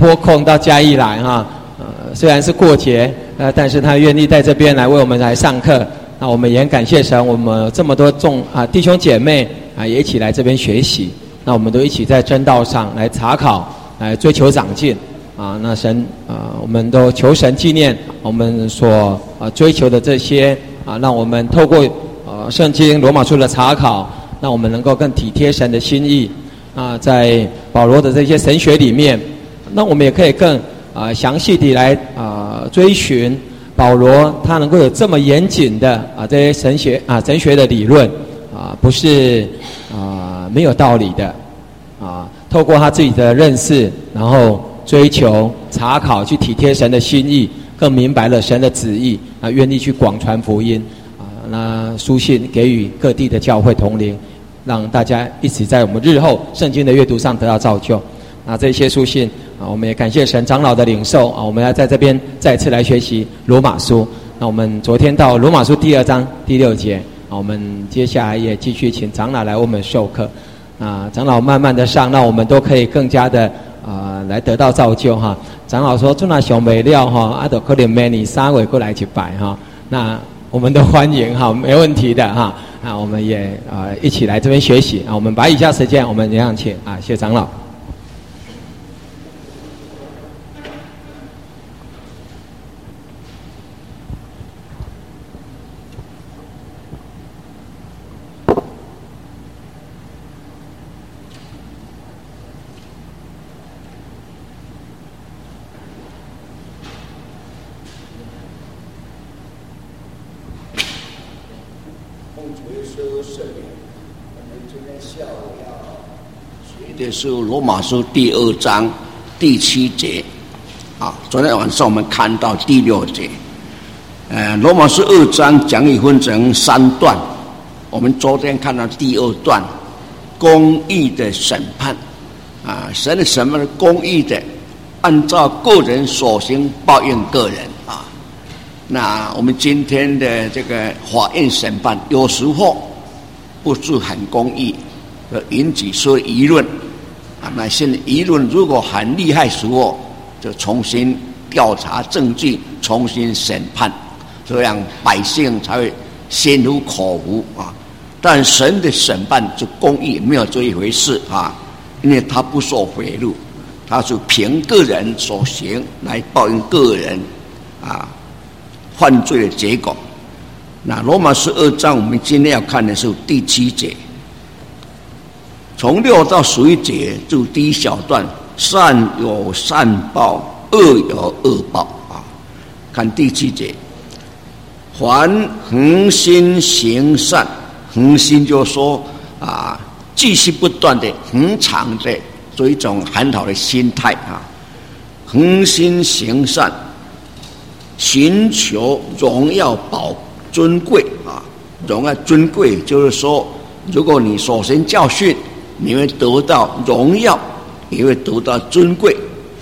拨空到嘉义来哈，虽然是过节，但是他愿意在这边来为我们来上课。那我们也很感谢神，我们这么多弟兄姐妹也一起来这边学习。那我们都一起在真道上来查考，来追求长进那神我们都求神纪念我们所追求的这些让我们透过圣经罗马书的查考，让我们能够更体贴神的心意在保罗的这些神学里面，那我们也可以更详细地来追寻保罗他能够有这么严谨的这些神学的理论不是没有道理的透过他自己的认识，然后追求查考，去体贴神的心意，更明白了神的旨意愿意去广传福音那书信给予各地的教会同龄，让大家一起在我们日后圣经的阅读上得到造就。那这些书信我们也感谢神长老的领受我们要在这边再次来学习罗马书。那我们昨天到罗马书第2章第6节我们接下来也继续请长老来为我们授课长老慢慢的上，那我们都可以更加的来得到造就长老说这那小美料都可能每年3月过来一摆那我们都欢迎没问题的那我们也一起来这边学习我们把以下时间我们这样请谢长老。 这是罗马书第2章第7节昨天晚上我们看到第6节罗马书2章讲义分成3段，我们昨天看到第2段公义的审判神的审判是公义的，按照个人所行报应个人那我们今天的这个法院审判有时候不是很公义，引起说舆论那现在舆论如果很厉害时候，就重新调查证据，重新审判，这样百姓才会心服口服但神的审判是公义，没有这一回事因为他不受贿赂，他是凭个人所行来报应个人犯罪的结果。那罗马书2章我们今天要看的是第7节，从6到11节就第一小段，善有善报，恶有恶报看第7节，凡恒心行善，恒心就是说继续不断的恒常的做一种很好的心态恒心行善，寻求荣耀宝尊贵荣耀尊贵就是说，如果你所行教训，你会得到荣耀，也会得到尊贵。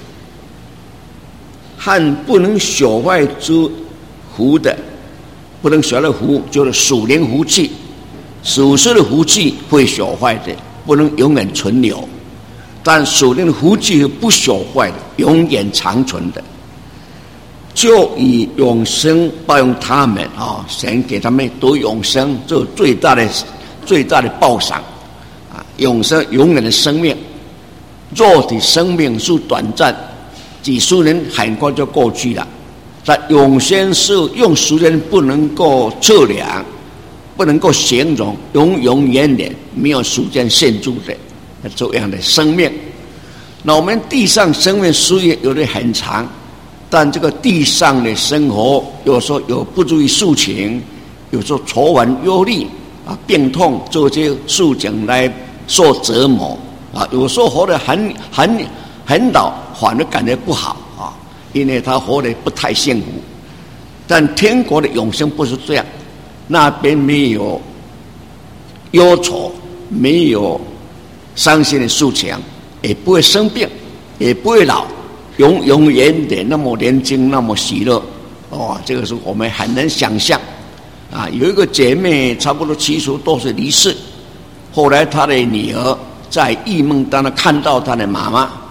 和不能朽坏之福的，不能朽坏的福就是属灵福气，属世的福气会朽坏的，不能永远存留，但属灵的福气是不朽坏的，永远长存的，就以永生报应他们神给他们得永生，这是最大的报赏永生永远的生命。肉体生命是短暂，几十年很快就过去了，但永生是用时间不能够测量，不能够形容，永永远远没有时间限制的这样的生命。那我们地上生命岁月有的很长，但这个地上的生活有时候有不注意事情，有时候愁烦忧虑病痛这些事情来受折磨有时候活得很老，反而感觉不好因为他活得不太幸福。但天国的永生不是这样，那边没有忧愁，没有伤心的事情，也不会生病，也不会老，永永远远那么年轻，那么喜乐这个是我们很难想象有一个姐妹差不多70多岁离世，后来她的女儿在异梦当中看到她的妈妈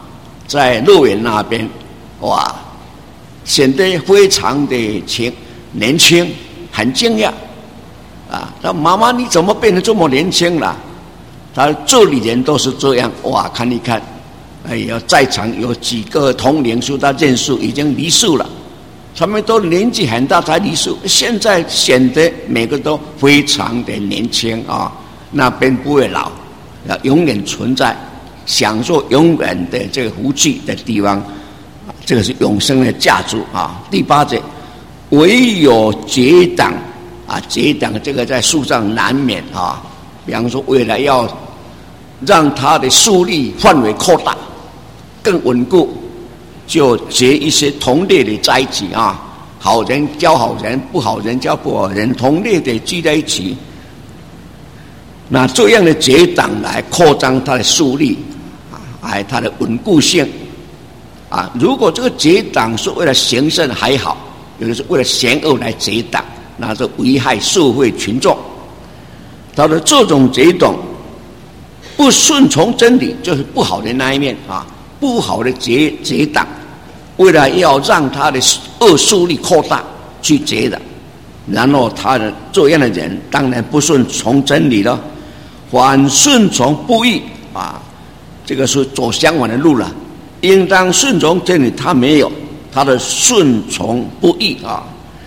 在乐园那边，哇，显得非常的年轻，很惊讶啊！他妈妈你怎么变得这么年轻了？他这里人都是这样，哇，看一看，哎呀，在场有几个同龄书他认识已经离世了，他们都年纪很大才离世，现在显得每个都非常的年轻啊，那边不会老，要永远存在，享受永远的这个福气的地方，这个是永生的价值啊。第8节，唯有结党啊，结党这个在树上难免啊，比方说为了要让它的树力范围扩大，更稳固，就结一些同类的在一起啊，好人交好人，不好人交不好人，同类的聚在一起。那这样的结党来扩张它的树力啊，它的稳固性啊。如果这个结党是为了行善还好，有的是为了嫌恶来结党，那是危害社会群众。他的这种结党不顺从真理，就是不好的那一面啊，不好的结党，为了要让他的恶势力扩大去结的，然后他的这样的人当然不顺从真理了，反顺从不义啊，这个是走相反的路了。应当顺从真理，他没有，他的顺从不义啊，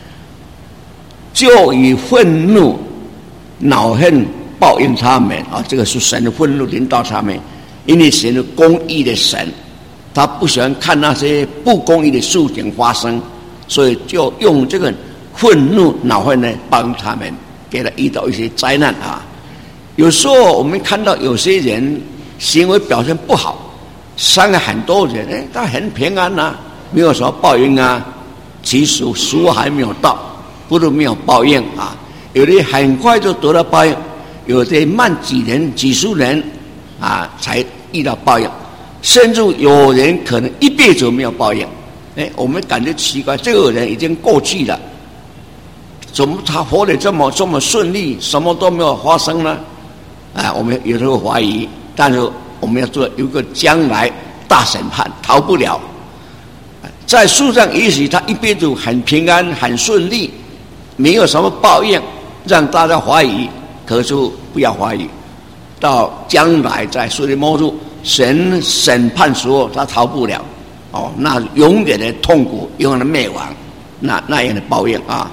就以愤怒、恼恨报应他们啊，这个是神的愤怒临到他们，因为神是公义的神，他不喜欢看那些不公义的事情发生，所以就用这个愤怒、恼恨呢报应他们，给他遇到一些灾难啊。有时候我们看到有些人行为表现不好，伤害很多人，他很平安啊，没有什么报应啊。其实时候还没有到，不是没有报应啊。有的很快就得到报应，有的慢几年、几十年啊才遇到报应，甚至有人可能一辈子没有报应。我们感觉奇怪，这个人已经过去了，怎么他活得这么顺利，什么都没有发生呢？我们有时候怀疑，但是我们要做有个将来大审判，逃不了。在树上也许他一辈子很平安很顺利，没有什么报应让大家怀疑，可是不要怀疑，到将来在树的末日神审判时候他逃不了那永远的痛苦，永远的灭亡，那样的报应啊。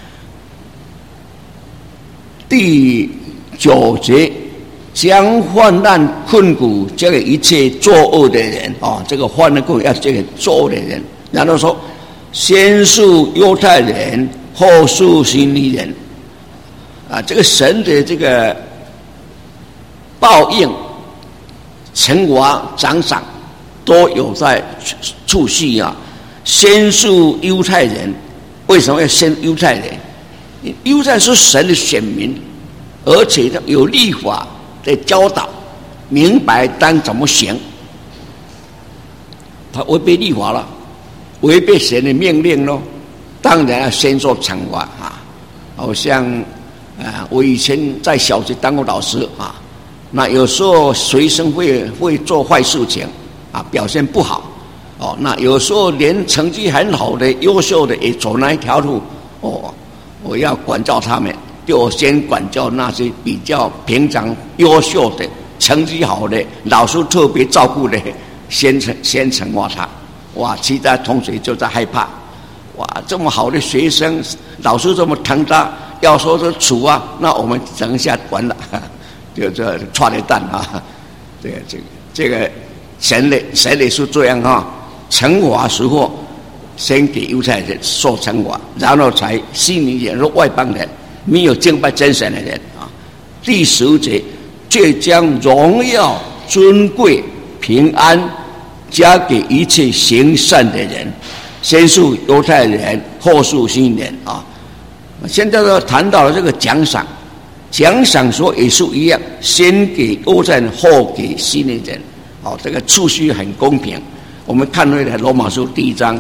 第9节，将患难困苦交给一切作恶的人这个患难困苦要交给作恶的人。然后说，先是犹太人，后是希利人这个神的这个报应、惩罚、奖赏都有在处序啊。先是犹太人，为什么要先犹太人？犹太是神的选民，而且有律法的教导，明白当怎么行。他违背律法了，违背神的命令咯，当然要先受惩罚啊。好像我以前在小学当过老师那有时候学生会做坏事情表现不好那有时候连成绩很好的、优秀的也走那一条路我要管教他们，就先管教那些比较平常、优秀的、成绩好的、老师特别照顾的，先惩罚他。哇，其他同学就在害怕。哇，这么好的学生，老师这么疼他，要说是处那我们等一下管了，就这踹了蛋这个神的是这样惩罚时候先给犹太人受惩罚，然后才希利人和外邦人，没有敬拜真神的人第10节，却将荣耀、尊贵、平安加给一切行善的人，先是犹太人，后是希利人现在都谈到了这个奖赏，奖赏说也是一样，先给犹太人，后给希利人这个次序很公平。我们看回来罗马书第1章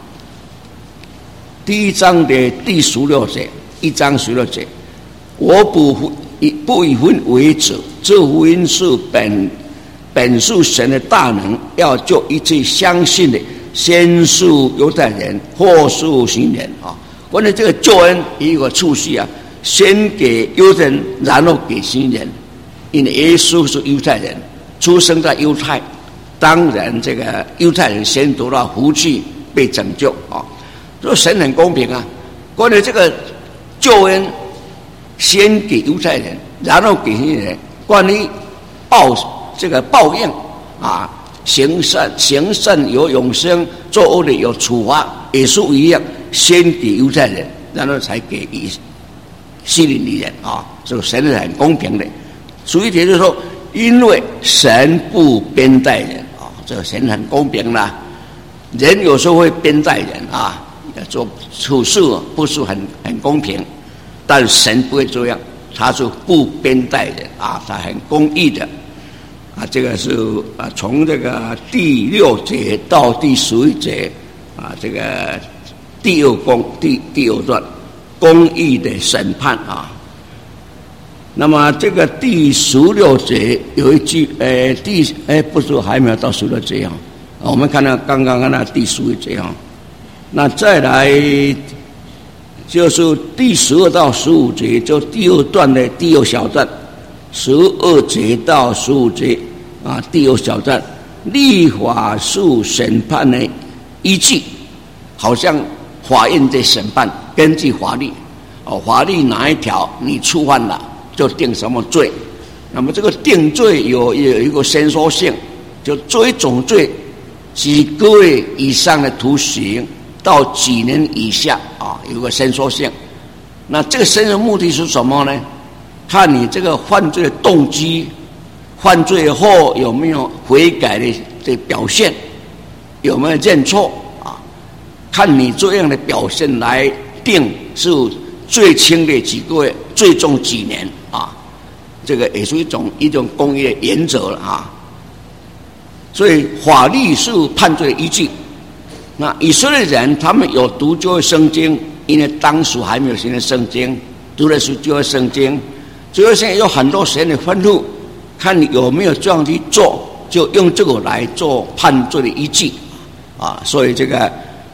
第1章的第16节，1章16节，我不以分为子，这福音是本本是神的大能，要救一切相信的，先属犹太人，后属行人啊。关于这个救恩有一个次序啊，先给犹太人，然后给行人。因为耶稣是犹太人，出生在犹太，当然这个犹太人先得到福气，被拯救啊。所以神很公平啊。关于这个救恩，先给犹太人，然后给行人。关于报应啊，行善有永生，做恶的有处罚，也是一样，先给犹太人，然后才给希利尼人啊。这个神是很公平的。属一点就是说，因为神不偏待人啊，这个神很公平啦。人有时候会偏待人啊，做处事不是很公平，但神不会这样，他是不偏待人啊，他很公义的啊。这个是啊，从这个第6节到第11节啊，这个第二段公义的审判啊。那么这个第16节有一句，不是还没有到16节啊。我们看到刚刚看到第11节啊，那再来就是第12到15节，就第2段的第2小段，12节到15节啊，第2小段，立法是审判的依据，好像法院在审判，根据法律哦，法律哪一条你触犯了，就定什么罪。那么这个定罪有一个伸缩性，就做一种罪，几个月以上的徒刑到几年以下啊，有个伸缩性。那这个伸缩目的是什么呢？看你这个犯罪的动机，犯罪后有没有悔改的表现，有没有认错啊？看你这样的表现来定是最轻的几个月，最重几年啊。这个也是一种公义的原则了啊。所以法律是判罪的依据。那以色列人他们有读旧约圣经，因为当时还没有新的圣经，读的是旧约圣经，旧约圣经有很多神的吩咐，看你有没有这样去做，就用这个来做判罪的依据啊。所以这个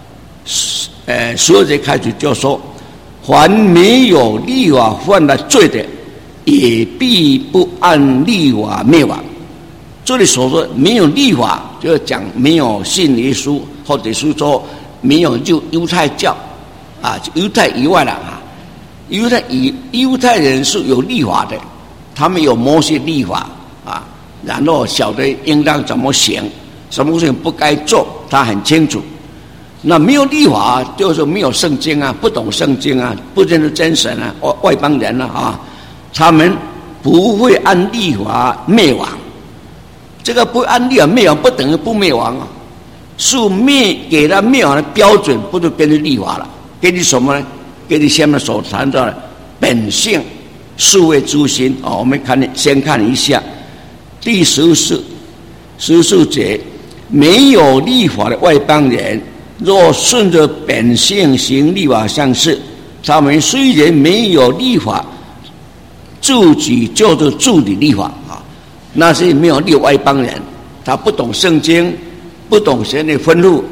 12节开始就说，凡没有立法犯了罪的，也必不按立法灭亡。这里所说没有立法，就是讲没有信耶稣，或者是说没有就犹太教啊，犹太以外了啊。犹太人是有立法的，他们有摩西立法啊，然后晓得应当怎么行，什么事情不该做，他很清楚。那没有立法就是没有圣经啊，不懂圣经啊，不认识真神啊，外邦人啊，他们不会按立法灭亡。这个不按立法灭亡不等于不灭亡啊，是给他灭亡的标准，不是根据立法了，根据什么呢？根据下面所谈到的本性是为诸心啊。我们先看一下第14节，没有立法的外邦人，若顺着本性行立法上事，他们虽然没有立法，自己就是助理立法啊。那是没有立外邦人，他不懂圣经，不懂神的吩咐。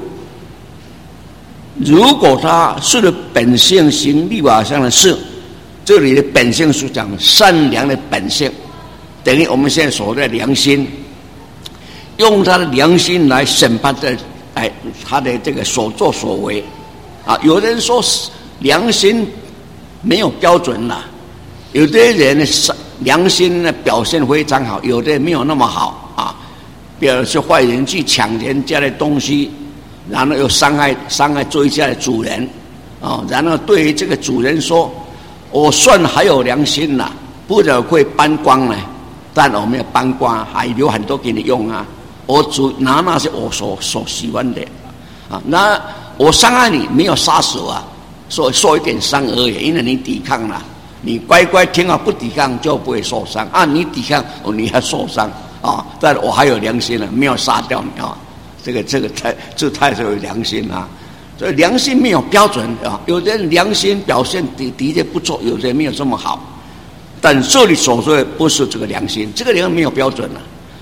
如果他顺着本性行立法上的事，这里的本性是讲善良的本性，等于我们现在所谓的良心，用他的良心来审判他的这个所作所为啊。有人说良心没有标准啦，有的人良心的表现非常好，有的没有那么好啊。比如说坏人去抢人家的东西，然后又伤害追家的主人啊，然后对于这个主人说：“我算还有良心啦，不然会搬光呢。但我没有搬光，还留很多给你用啊。我只拿那些我所喜欢的啊。那我伤害你没有杀死啊，受一点伤而已，因为你抵抗了。”你乖乖听话，不抵抗就不会受伤啊！你抵抗，你还受伤啊！但我还有良心了，没有杀掉你啊！这太是有良心啊！所以良心没有标准啊，有的人良心表现的确不错，有的人没有这么好。但这里所说的不是这个良心，这个良心没有标准了。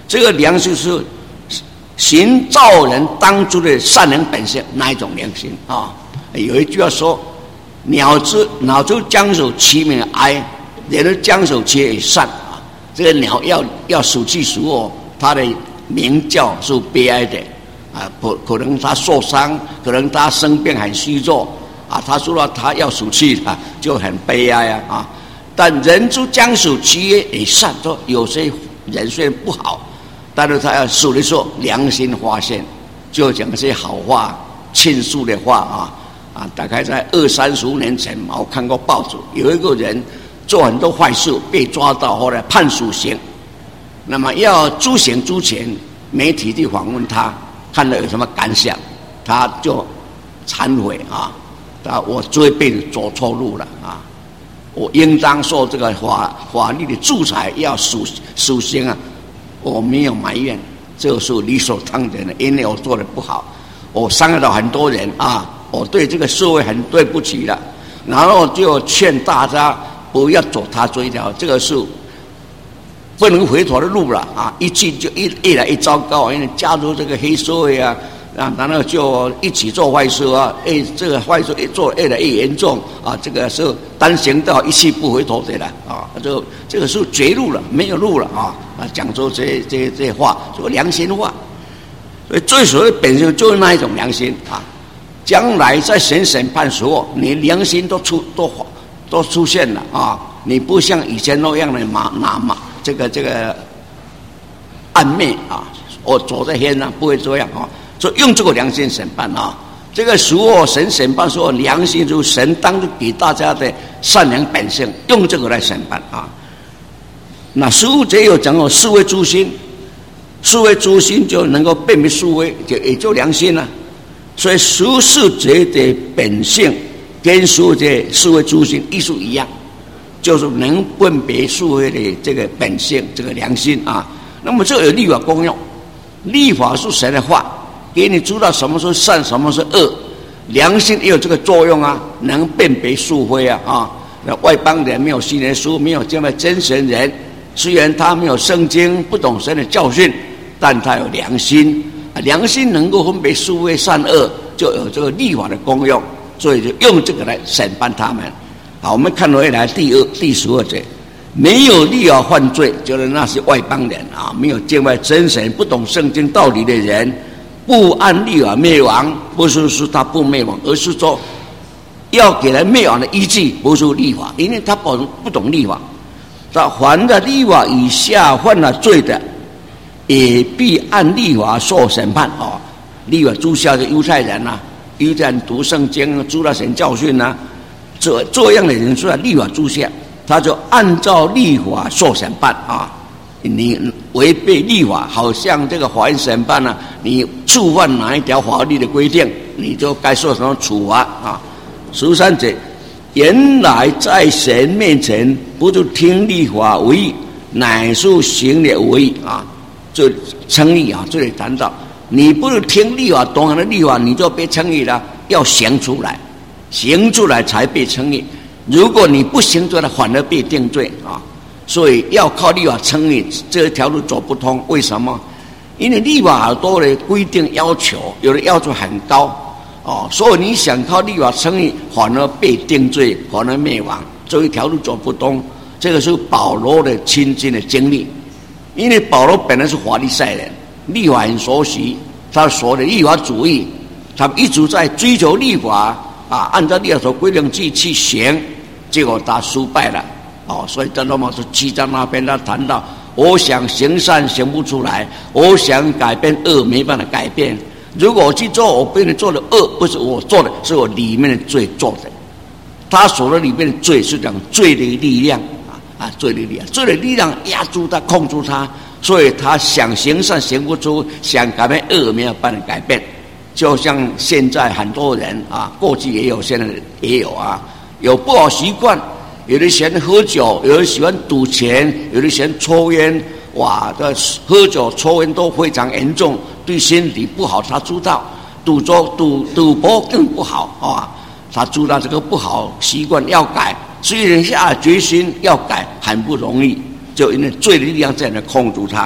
这个良心是寻造人当初的善良本性，哪一种良心啊？有一句话说：“鸟之将手其名哀，人之将手其为善。”啊，这个鸟要数去数恶，它的鸣叫是悲哀的啊。可能它受伤，可能它生病很虚弱啊。他说到他要数去啊，就很悲哀啊。但人之将手其为善，说有些人虽然不好，但是他要数的时候良心发现，就讲这些好话、倾诉的话啊。大概在20-30年前，我看过报纸，有一个人做很多坏事被抓到，后来判死刑。那么要诛刑之前，媒体去访问他，看了有什么感想，他就忏悔啊，我这一辈子走错路了啊，我应当受这个法律的制裁，要死刑啊，我没有埋怨，这是理所当然的，因为我做的不好，我伤害到很多人啊。我对这个社会很对不起了，然后就劝大家不要走他这一条，这个是不能回头的路了啊！一去就越来越糟糕，因为加入这个黑社会啊，然后就一起做坏事啊，这个坏事做越来越严重啊，这个是单行道一去不回头的了啊！这个是绝路了，没有路了啊！讲出这话，说良心话，所以最所谓本性就是那一种良心啊。将来在审判时候，你良心都出现了啊！你不像以前那样的这个暗昧啊，我走在天上不会这样啊！所以用这个良心审判啊，这个时候审判说良心就是神当初给大家的善良本性，用这个来审判啊。那十五节有讲过是为诛心，是为诛心就能够辨别是非，也就良心了。所以14节的本性跟15节是为诛心意思一样，就是能分别是非的这个本性，这个良心啊。那么这有立法功用，立法是谁的话，给你知道什么是善，什么是恶。良心也有这个作用啊，能辨别是非啊。那外邦人没有信耶稣，没有见到真神人，虽然他没有圣经，不懂神的教训，但他有良心。良心能够分别是非善恶，就有这个立法的功用，所以就用这个来审判他们。好，我们看回来第12节，没有立法犯罪，就是那些外邦人啊，没有见外真神，不懂圣经道理的人，不按立法灭亡，不是说他不灭亡，而是说要给人灭亡的依据，不是立法，因为他不懂立法。他凡在立法以下犯了罪的，也必按立法受审判啊！立法诸下的犹太人啊，犹太人读圣经，知道神教训啊，这样的人是在立法诸下，他就按照立法受审判啊！你违背立法，好像这个法院审判啊，你触犯哪一条法律的规定，你就该受什么处罚啊！13节，原来在神面前，不是听立法为义，乃是行了为义啊！这称义啊，这里谈到，你不是听立法，懂了立法，你就被称义了，要行出来，行出来才被称义。如果你不行出来，反而被定罪啊！所以要靠立法称义，这条路走不通。为什么？因为立法好多的规定要求，有的要求很高哦，所以你想靠立法称义，反而被定罪，反而灭亡，这一条路走不通。这个是保罗的亲身的经历。因为保罗本来是法利赛人，立法很熟悉，他所谓的立法主义，他一直在追求立法啊，按照立法所规定去行，结果他失败了哦。所以在罗马书7章那边他谈到，我想行善行不出来，我想改变恶没办法改变。如果我去做，我被人做的恶不是我做的，是我里面的罪做的。他所说里面的罪是讲罪的力量。罪的力量，罪的力量压住他，控住他，所以他想行善行不出，想改变恶没有办法改变。就像现在很多人啊，过去也有，现在也有啊，有不好习惯，有的喜欢喝酒，有的喜欢赌钱，有的喜欢抽烟，哇，这喝酒抽烟都非常严重，对身体不好。他知道赌博更不好啊，他知道这个不好习惯要改。虽然下决心要改很不容易，就因为罪的力量在那控住他，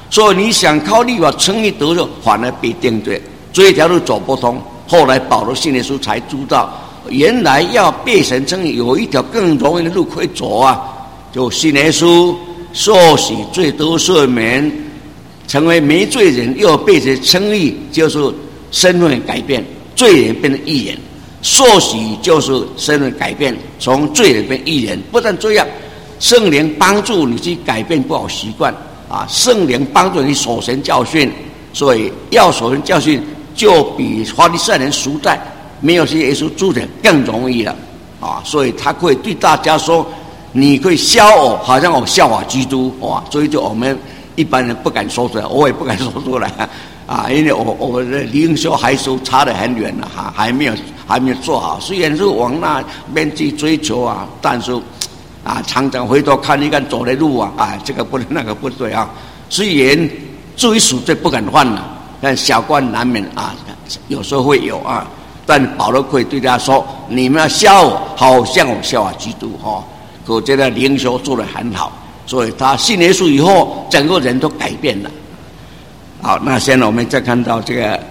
所以你想靠律法称义得救，反而被定罪，这条路走不通。后来保罗信耶稣才知道，原来要被神称义，有一条更容易的路可以走啊！就信耶稣，受洗罪得赦免，成为没罪人，又被神称义，就是身份改变，罪人变成义人。受洗就是身份改变，从罪人变义人。不但这样，圣灵帮助你去改变不好习惯啊！圣灵帮助你守神教训，所以要守神教训，就比法利赛人赎罪没有信耶稣主的更容易了啊！所以他可以对大家说，你可以笑我，好像我效法基督哇！所以就我们一般人不敢说出来，我也不敢说出来啊，因为我的灵修还是差得很远了哈，还没有做好。虽然是往那边去追求啊，但是啊，常常回头看一看走的路啊，这个不对那个不对啊。虽然至于赎罪不敢犯了，但小官难免啊，有时候会有啊。但保罗可以对大家说：你们要笑我，好像我笑话基督哈。我觉得灵修做得很好，所以他信耶稣以后，整个人都改变了。好，那现在我们再看到这个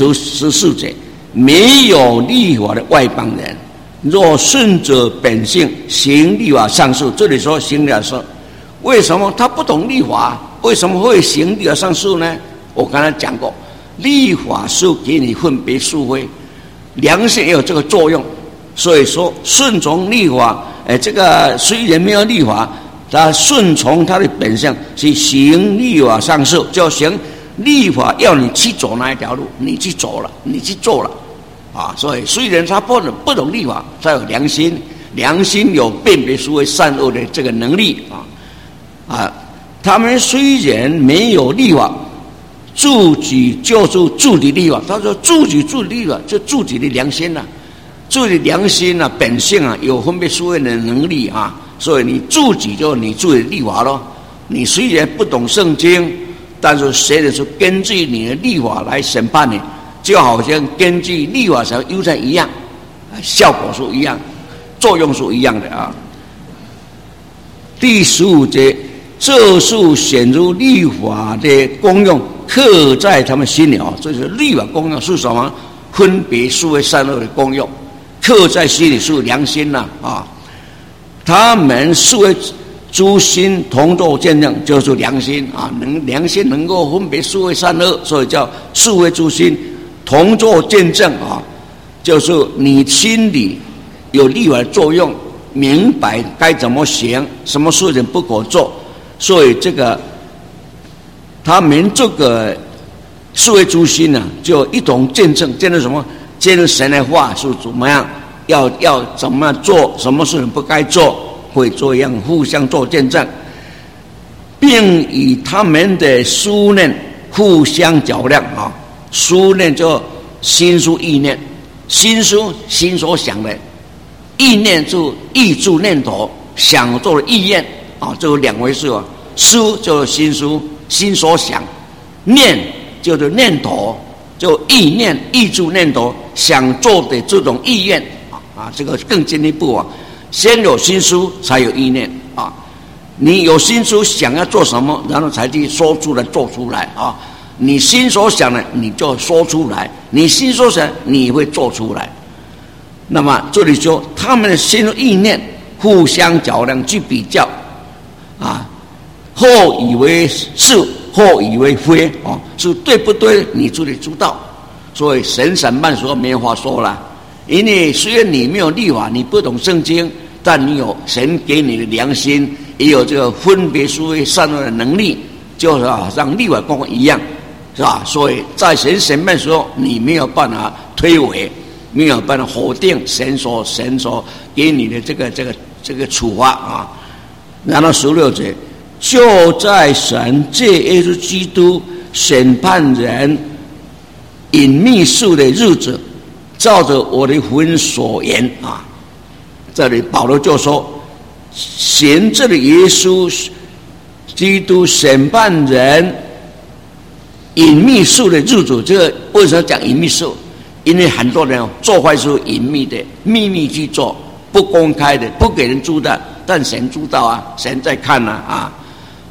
14节，没有律法的外邦人，若顺着本性行律法上事，这里说行律法上，为什么他不懂律法？为什么会行律法上事呢？我刚才讲过，律法是给你分别是非，良心也有这个作用。所以说顺从律法，这个虽然没有律法，他顺从他的本性去行律法上事，就行律法要你去走那一条路，你去走了，你去做了啊！所以虽然他不懂律法，他有良心，良心有辨别是非善恶的这个能力啊！他们虽然没有律法，自己就是自己的律法。他说自己的律法就自己的良心啊，自己的良心啊，本性啊，有分别是非的能力啊，所以你自己就你自己的律法咯。你虽然不懂圣经，但是谁的是根据你的律法来审判你，就好像根据律法上犹太一样，效果是一样，作用是一样的啊。第15节，这是显出律法的功用，刻在他们心里啊。这是律法功用是什么？分别是非善恶的功用，刻在心里是良心呐啊。他们是为诸心同作见证，就是良心啊，良心能够分别是非善恶，所以叫是为诸心同作见证啊，就是你心里有律法的作用，明白该怎么行，什么事情不可做，所以这个他们这个是为诸心呢，就一种见证，见证什么？见证神的话是怎么样，要怎么样做，什么事情不该做。会这样互相做见证，并以他们的思念互相较量啊。思念就心思意念，心思心所想的，意念就意志念头，想做的意愿啊，这有两回事啊。思就是心思心所想，念就是念头，就意念意志念头想做的这种意愿啊，这个更进一步啊。先有心思才有意念啊！你有心思想要做什么，然后才去说出来做出来啊！你心所想的，你就说出来；你心所想，你会做出来。那么这里说，他们的心意念互相较量去比较啊，后以为是，后以为非啊，是对不对？你自己知道。所以神审判说没话说了。因为虽然你没有律法，你不懂圣经，但你有神给你的良心，也有这个分别是非善恶的能力，就是像律法功一样，是吧？所以在神审判的时候，你没有办法推诿，没有办法否定神所给你的这个处罚啊。然后16节，就在神借耶稣基督审判人隐秘事的日子，照着我的福音所言啊，这里保罗就说，显这里耶稣基督审判人隐秘事的日子，这个为什么讲隐秘事？因为很多人做坏事隐秘的，秘密去做，不公开的，不给人知道，但神知道啊，神在看啊。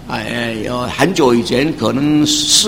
有很久以前，可能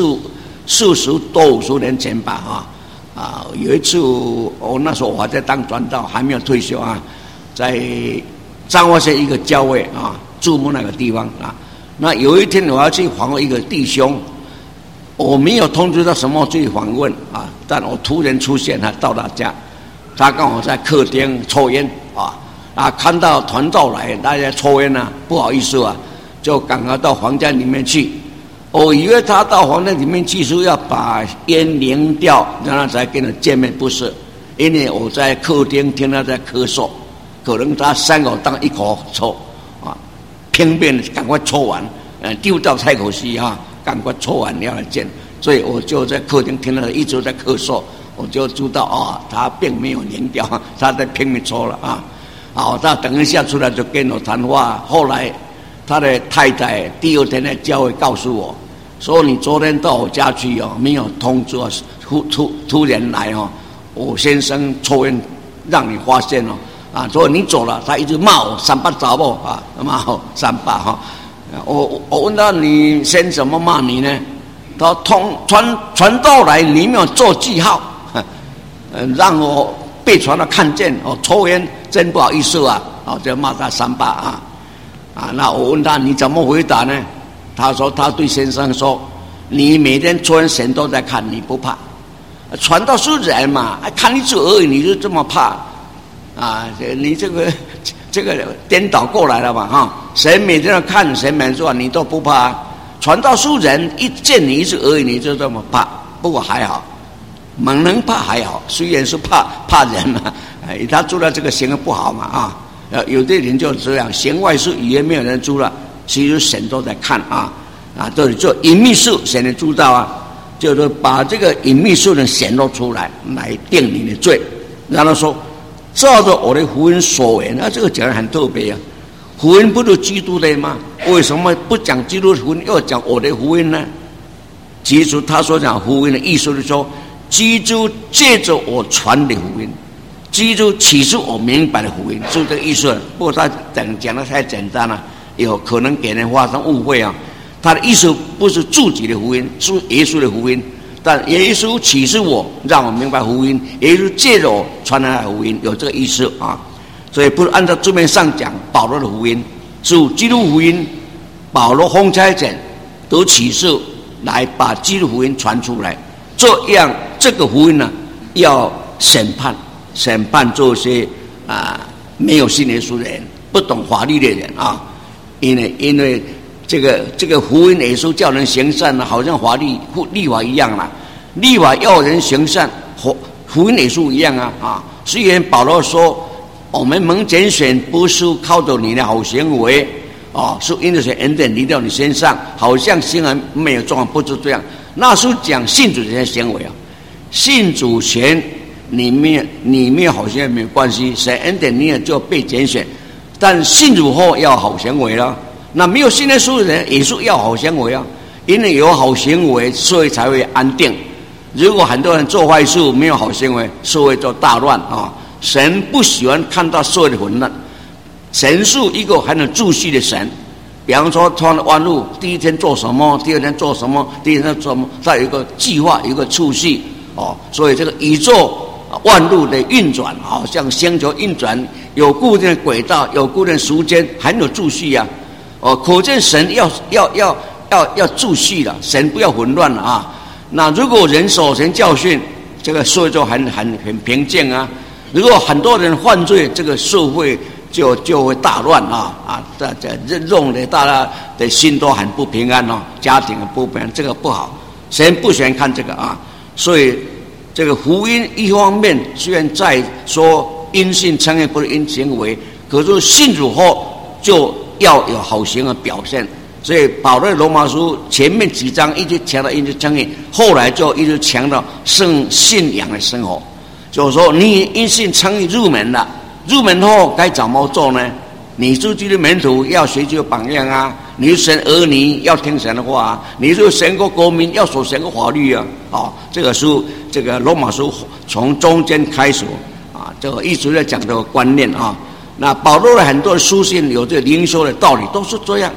40多50年前吧，有一次那时候我还在当传道，还没有退休啊，在彰化县一个教会注目那个地方啊。那有一天我要去访问一个弟兄，我没有通知他什么去访问但我突然出现，他到他家，他刚好在客厅抽烟看到团道来，大家抽烟不好意思就赶快到房间里面去。我以为他到房间里面去是要把烟拧掉，然后才跟他见面，不是，因为我在客厅听他在咳嗽，可能他3口当1口抽拼命赶快抽完，丢到菜口西赶快抽完要来见，所以我就在客厅听他一直在咳嗽，我就知道他并没有拧掉，他在拼命抽了他等一下出来就跟我谈话，后来他的太太第2天在教会告诉我说，你昨天到我家去没有通知突然来我先生抽烟让你发现所以你走了，他一直骂我3八杂某骂我3八我问他你先怎么骂你呢？他传道来你没有做记号让我被传道看见抽烟真不好意思就骂他3八那我问他你怎么回答呢？他说他对先生说，你每天抽烟神都在看，你不怕？传道是人嘛，看一次而已，你就这么怕你这个颠倒过来了嘛神每天要看，神每天说你都不怕传道是人，一见你一次而已，你就这么怕？不过还好，猛能怕还好，虽然是怕人他做了这个行为不好嘛有的人就这样，弦外事语言没有人知道，其实神都在看这里做隐秘事，神能知道就是把这个隐秘事能显露出来，来定你的罪。然后说照着我的福音所言，这个讲得很特别福音不是基督的吗？为什么不讲基督的福音，要讲我的福音呢？其实他所讲福音的意思是说，基督借着我传的福音，基督启示我明白的福音，是这个意思。不过他讲得太简单了，有可能给人发生误会他的意思不是自己的福音，是耶稣的福音。但耶稣启示我，让我明白福音，耶稣借着我传来的福音，有这个意思所以不是按照字面上讲保罗的福音，是基督福音，保罗奉差遣得启示来把基督福音传出来，这样这个福音要审判这些没有信耶稣的人，不懂法律的人因为这个福音耶稣叫人行善好像律法一样律法要人行善，福音耶稣一样虽然保罗说我们蒙拣选不是靠着你的好行为是因着恩典临到你身上，好像行为没有做，不是这样，那是讲信主的行为信主前你没有好行为没有关系，神恩典你也就被拣选，但信主后要好行为了。那没有信耶稣的人也是要好行为因为有好行为社会才会安定，如果很多人做坏事没有好行为，社会就大乱神不喜欢看到社会的混乱，神是一个很有秩序的神。比方说他的万物，第一天做什么，第二天做什么，第三天做什么，他有一个计划，有一个秩序所以这个宇宙万物的运转像星球运转有固定的轨道，有固定的时间，很有秩序可见神要秩序了，神不要混乱了那如果人守神教训，这个社会就很平静如果很多人犯罪，这个社会就会大乱这弄得大家的心都很不平安家庭很不平安，这个不好，神不喜欢看这个所以这个福音一方面虽然在说因信称义不是因行为，可是信主后就要有好行为表现。所以保罗罗马书前面几章一直强调因信称义，后来就一直强调圣信仰的生活，就是说你因信称义入门了，入门后该怎么做呢？你是基督的门徒，要学习榜样你是神儿女，要听神的话你是神国国民，要守神国法律这个书，这个罗马书从中间开始这个一直在讲这个观念那保罗的很多的书信有这灵修的道理，都是这样。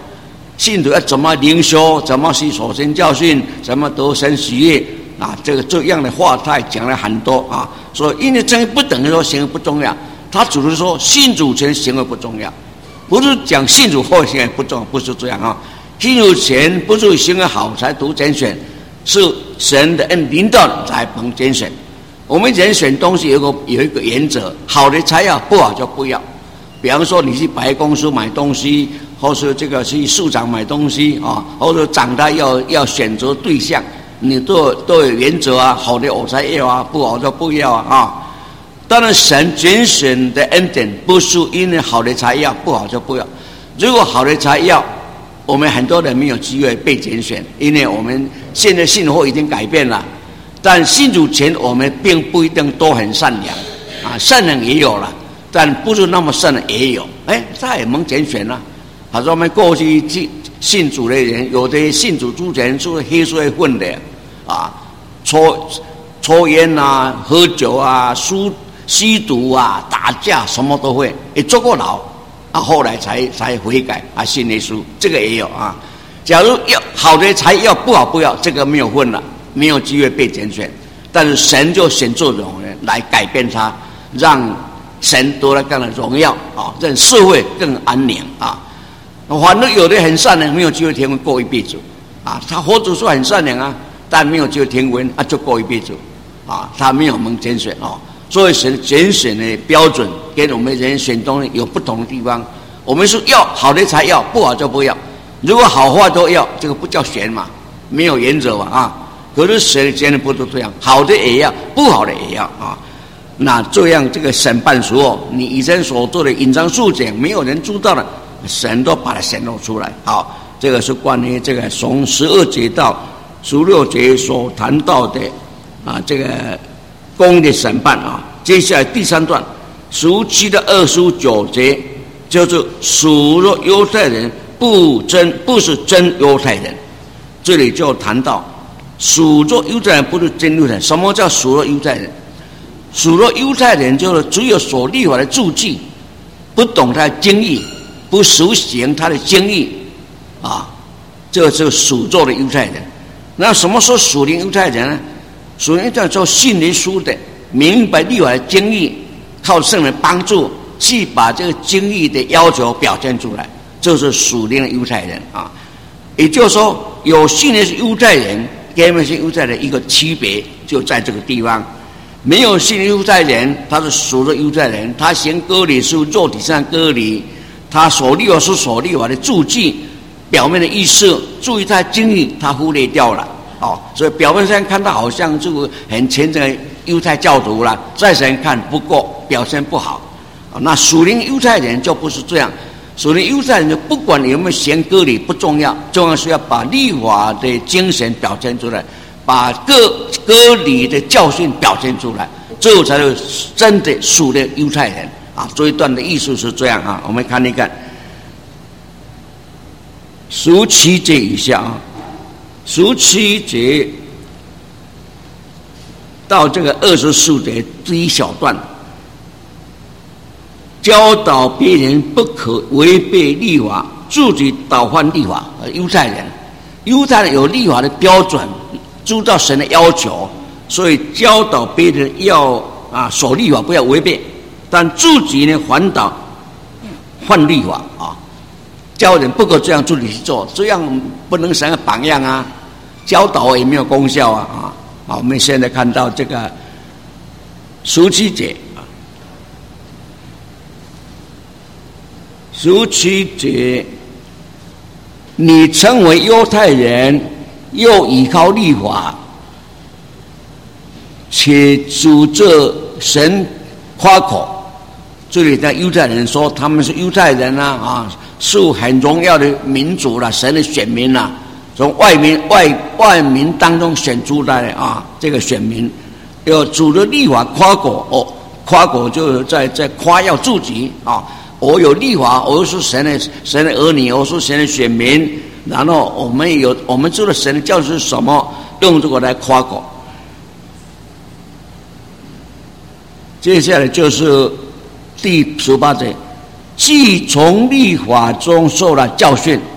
信徒要怎么灵修，怎么去守神教训，怎么得神喜悦啊？这样的话他也讲了很多啊。所以因为真不等于说行为不重要，他只是说信主前行为不重要，不是讲信主后行为不重要，不是这样啊。信主前不是行为好才读拣选，是神的恩领导才能拣选。我们人选东西有一个原则，好的才要，不好就不要。比方说你去百货公司买东西，或是这个去市场买东西啊，或者长大要选择对象，你都有原则啊，好的我才要啊，不好就不要啊。当然神拣选的恩典不是因为好的才要，不好就不要。如果好的才要，我们很多人没有机会被拣选，因为我们现在信后已经改变了。但信主前我们并不一定都很善良啊，善良也有了，但不是那么善良也有。他也能拣选了。他说我们过去信主的人，有的信主之前是黑社会混的啊，抽烟啊，喝酒啊，吸毒啊，打架什么都会，也坐过牢啊，后来才悔改啊，信耶稣，这个也有啊。假如要好的才要，不好不要，这个没有混了。没有机会被拣选，但是神就选这种人来改变他，让神得了更的荣耀啊，让社会更安宁啊。反正有的很善良，没有机会天文过一辈子啊。他活着说很善良啊，但没有机会天文啊，就过一辈子啊。他没有蒙拣选啊。所以神拣选的标准跟我们人选东西有不同的地方。我们是要好的才要，不好就不要。如果好话都要，这个不叫选嘛，没有原则嘛啊。可是神真的不是这样，好的也要，不好的也要啊。那这样这个审判时候，你以前所做的隐藏事件，没有人知道的，神都把它显露出来。好，这个是关于这个从12节到16节所谈到的啊，这个公的审判啊。接下来第3段17到29节，就是属了犹太人不是真犹太人，这里就谈到。属作犹太人不是真犹太人。什么叫属作犹太人？属作犹太人就是只有所立法的注记，不懂他的经义，不实行他的经义啊，这就是属作的犹太人。那什么时候属灵犹太人呢？属灵犹太人就信耶稣的，明白立法的经义，靠圣人帮助去把这个经义的要求表现出来，这是属灵的犹太人啊。也就是说，有信的是犹太人。跟那些犹太人一个区别就在这个地方，没有信犹太人，他是属的犹太人，他行割礼是肉体上割礼，他所立法是所立法的注记，表面的意思，注意他经历他忽略掉了哦，所以表面上看他好像这个很虔诚的犹太教徒了，在神看不过表现不好，那属灵犹太人就不是这样。属灵犹太人不管有没有行割礼不重要，重要是要把律法的精神表现出来，把割礼的教训表现出来，这才是真的属的犹太人啊。这一段的意思是这样啊，我们看一看17节以下啊，17节到这个24节第一小段。教导别人不可违背律法，自己倒换律法。犹太人有律法的标准，知道神的要求，所以教导别人要守律法，不要违背。但自己呢，反倒换律法啊！教人不可这样，自己去做，这样不能成为榜样啊！教导也没有功效啊！好，我们现在看到这个17节。17节，你成为犹太人，又依靠律法，且指着神夸口。这里的犹太人说他们是犹太人是很荣耀的民族了，神的选民了，从外民当中选出来的这个选民，要指着律法夸口夸口就是在夸耀自己我有律法，我是神的儿女，我是神的选民。然后我们知道神的教训是什么，用这个来夸口。接下来就是第18节，既从律法中受了教训，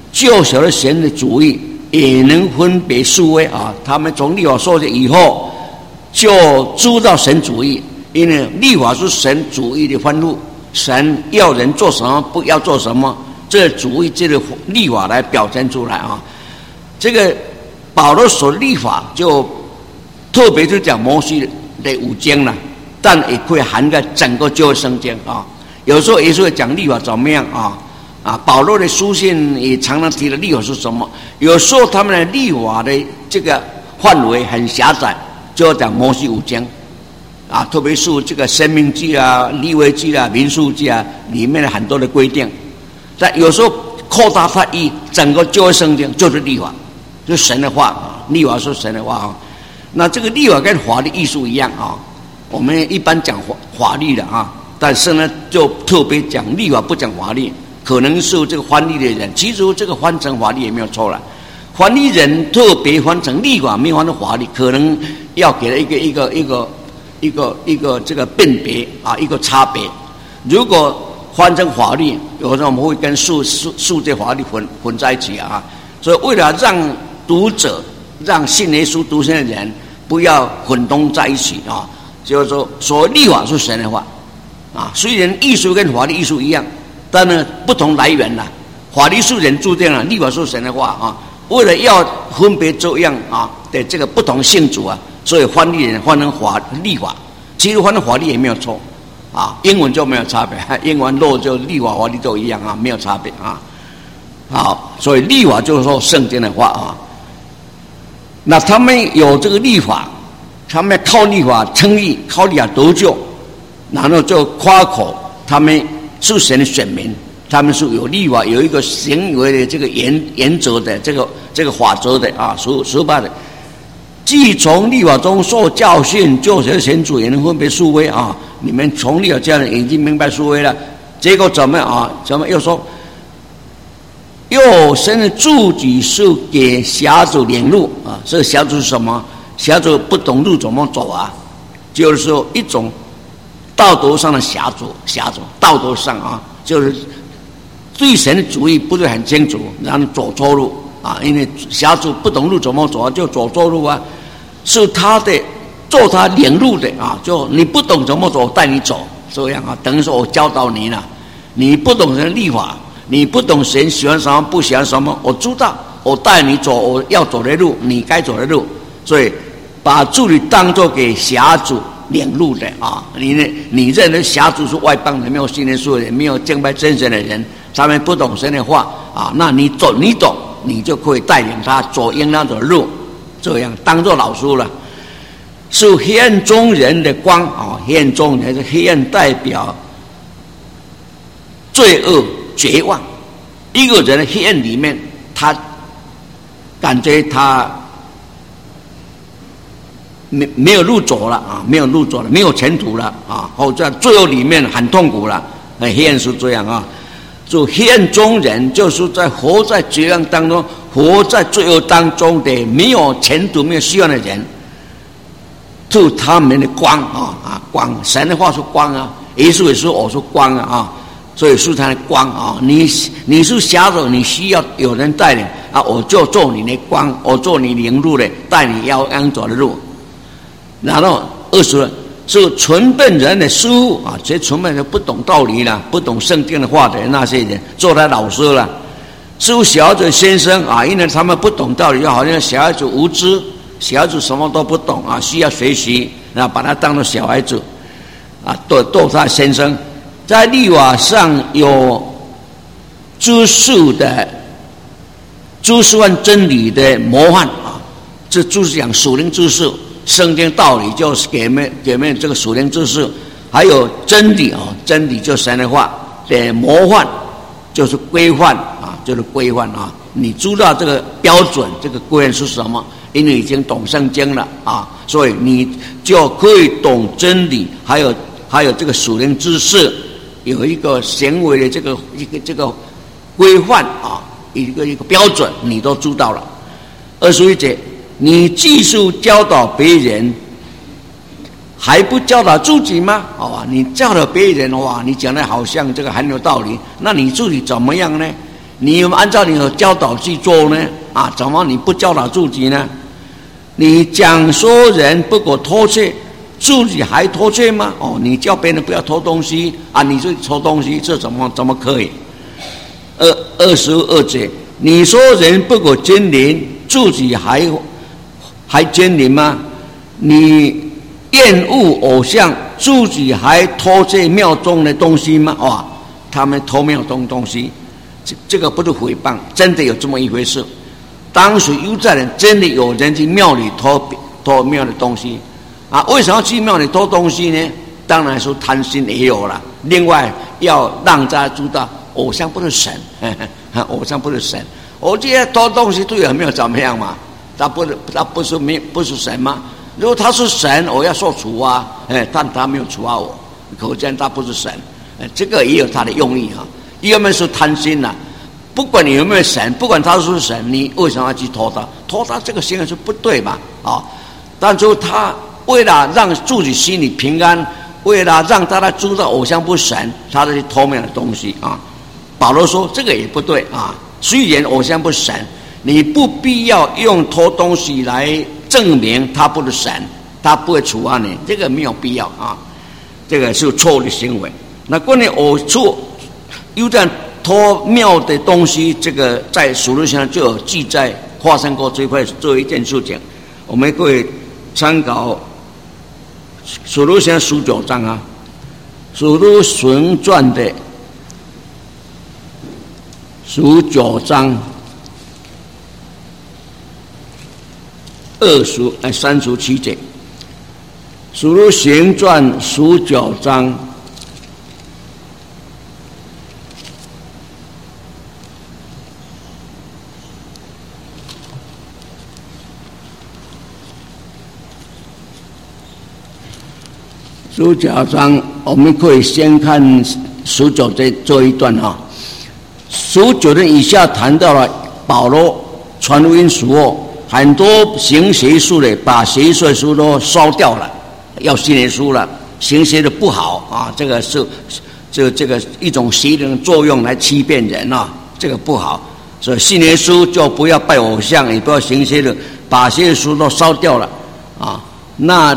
就晓得神的旨意，也能分别是非啊。他们从律法受戒以后，就知道神旨意，因为律法是神旨意的吩咐，神要人做什么，不要做什么，这旨意这个律法来表现出来啊。这个保罗所律法就特别是讲摩西的五经了，但也可以涵盖整个旧约圣经啊。有时候也是会讲律法怎么样啊。保罗的书信也常常提的律法是什么？有时候他们的律法的这个范围很狭窄，就要讲摩西五经啊，特别是这个申命记啊、利未记啊、民数记啊里面的很多的规定。但有时候扩大它一整个旧约圣经就是律法，就是神的话啊，律法是神的话啊。那这个律法跟法律艺术一样啊，我们一般讲法律的啊，但是呢就特别讲律法，不讲法律。可能是这个翻译的人，其实这个翻成法律也没有错了。翻译人特别翻成律法，没有翻成法律，可能要给了一个这个辨别啊，一个差别。如果翻成法律，有时候我们会跟数这法律混在一起啊。所以为了让读者、让信耶稣读经的人不要混同在一起啊，就是说，所谓律法是神的话啊，虽然艺术跟法律艺术一样。但呢，不同来源啦，法律是人注定了，律法是神的话啊。为了要分别这样啊的这个不同性质啊，所以翻译人翻成律法，其实翻成法律也没有错啊。英文就没有差别，英文落就律法法律都一样啊，没有差别啊。好，所以律法就是说圣经的话啊。那他们有这个律法，他们靠律法称义，靠律法得救，然后就夸口他们。是神的选民，他们是有律法，有一个行为的这个原则的这个法则的啊，十八的。既从律法中受教训，就学神主也能分别是非啊。你们从律法教人已经明白是非了，结果怎么啊？怎么又说？又神的自己是给小组领路啊？这个小组是什么？小组不懂路怎么走啊？就是说一种。道德上的狭阻，道德上啊，就是对神的主意不是很清楚，然后走错路啊，因为狭阻不懂路怎么走就走错路啊，是他的做他领路的啊，就你不懂怎么走，带你走这样啊，等于说我教导你了，你不懂神律法，你不懂神喜欢什么不喜欢什么，我知道，我带你走我要走的路，你该走的路，所以把助理当作给狭阻。领路的啊，你认为辖族是外邦人，没有信耶稣的人，没有敬拜真神的人，他们不懂神的话啊，那你懂，你就可以带领他走应当走的路，这样当做老师了。是黑暗中人的光啊，黑暗中人是黑暗代表罪恶绝望。一个人的黑暗里面，他感觉他。没有路走了啊，没有路走了，没有前途了啊！或者罪恶里面很痛苦了，黑暗是这样啊。就黑暗中人，就是在活在绝望当中，活在罪恶当中的没有前途、没有希望的人，就他们的光光，神的话是光啊，耶稣也说我是光啊，所以是他的光啊。你是瞎子，你需要有人带领啊，我就做你的光，我做你领路的，带你要走的路。然后20是纯笨人的师傅啊，这纯笨人不懂道理了，不懂圣经的话的那些人做他老师了。师傅小孩子先生啊，因为他们不懂道理，就好像小孩子无知，小孩子什么都不懂啊，需要学习，然后把他当作小孩子啊，逗他先生。在律法上有知识和真理的模范啊，这就是讲属灵知识。圣经道理就是给们这个属灵知识，还有真理啊，真理就是神的话的模范，就是规范啊，就是规范啊。你知道这个标准，这个规范是什么？因为已经懂圣经了啊，所以你就可以懂真理，还有这个属灵知识，有一个行为的这个规范啊，一个标准，你都知道了。21节。你继续教导别人，还不教导自己吗？你教导别人哇，你讲的好像这个很有道理，那你自己怎么样呢？ 你有没有按照你的教导去做呢？啊，怎么你不教导自己呢？你讲说人不可偷窃，自己还偷窃吗？哦，你叫别人不要偷东西啊，你就偷东西，这怎么可以？22节，你说人不可奸淫，自己还奸淫吗？你厌恶偶像，自己还偷窃庙中的东西吗？哇，他们偷庙中东西，这个不是诽谤，真的有这么一回事。当时犹太人真的有人去庙里偷庙的东西啊！为什么要去庙里偷东西呢？当然说贪心也有了，另外要让大家知道偶像不是神，偶像不是神。我这些偷东西对我没有怎么样嘛？他不是神吗？如果他是神，我要受处啊！但他没有处罚我，可见他不是神。这个也有他的用意哈。一个是贪心呐。不管你有没有神，不管他是不是神，你为什么要去偷他？偷他这个行为是不对嘛？啊！但是他为了让自己心里平安，为了让大家知道偶像不是神，他就去偷庙的东西啊。保罗说这个也不对啊。虽然偶像不是神，你不必要用偷东西来证明他不是神，他不会处罚你，这个没有必要啊。这个是错误的行为。那关于又这样偷庙的东西，这个在属灵上就有记载发生过这一件事情，我们可以参考属灵上19章啊，属灵神传的19章37节，属灵神传19章。19章，我们可以先看19这一段哈。19的以下谈到了保罗传福音时候，很多行邪术的把邪术的书都烧掉了，要信耶稣了，行邪的不好啊，这个是这个一种邪灵的作用来欺骗人啊，这个不好。所以信耶稣就不要拜偶像，也不要行邪的，把邪的书都烧掉了啊。那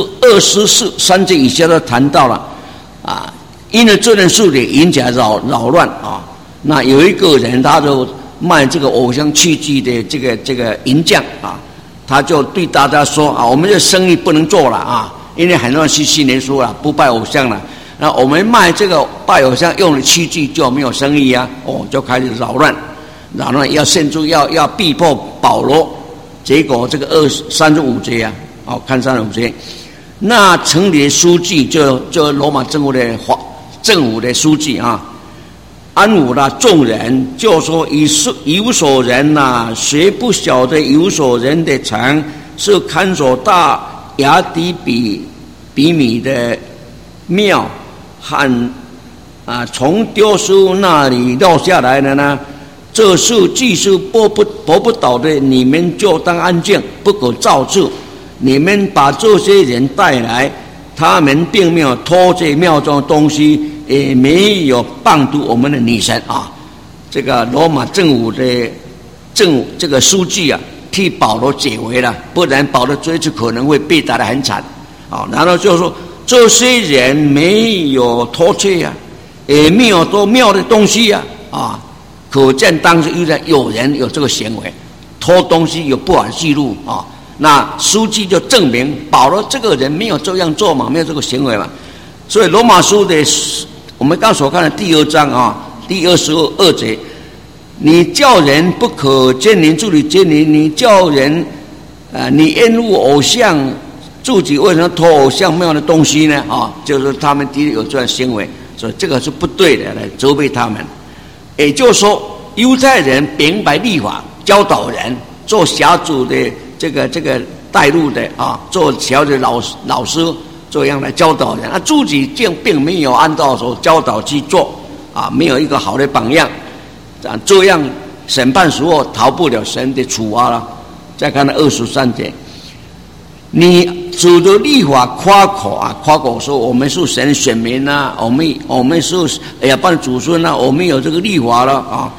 23节以下都谈到了啊，因为这件事情引起来扰乱啊。那有一个人他就卖这个偶像器具的这个银匠啊，他就对大家说啊，我们这生意不能做了啊，因为很多人去信耶稣了，不拜偶像了。那我们卖这个拜偶像用的器具就没有生意啊，就开始扰乱，要献出要逼迫保罗。结果这个35节啊。看35节，那城里的书记就罗马政府的书记啊，安抚了众人，就说有所人呐，谁不晓得有所人的城是看守大雅底比米的庙和从丢失那里掉下来的呢？这事既是驳不倒的，你们就当安静，不可造次。你们把这些人带来，他们并没有偷窃庙中的东西，也没有谤读我们的女神啊！这个罗马政府的这个书记啊，替保罗解围了，不然保罗这次可能会被打得很惨啊！然后就说这些人没有偷窃啊，也没有偷庙的东西啊！可见当时有人有这个行为，偷东西有不好的记录啊！那书记就证明保罗这个人没有这样做嘛，没有这个行为嘛。所以罗马书的我们刚所看的第2章啊，第22节，你叫人不可奸淫，自己奸淫；你叫人你厌恶偶像，自己为什么偷偶像庙的东西呢？就是他们的确有这样行为，所以这个是不对的，来责备他们。也就是说，犹太人明白律法，教导人做小组的这个带路的啊，做小的老师这样来教导人，自己并没有按照所教导去做啊，没有一个好的榜样，这样审判时候逃不了神的处罚了。再看23节，你指着律法夸口说我们是神选民啊，我们是亚伯拉罕祖孙啊，我们有这个律法了啊，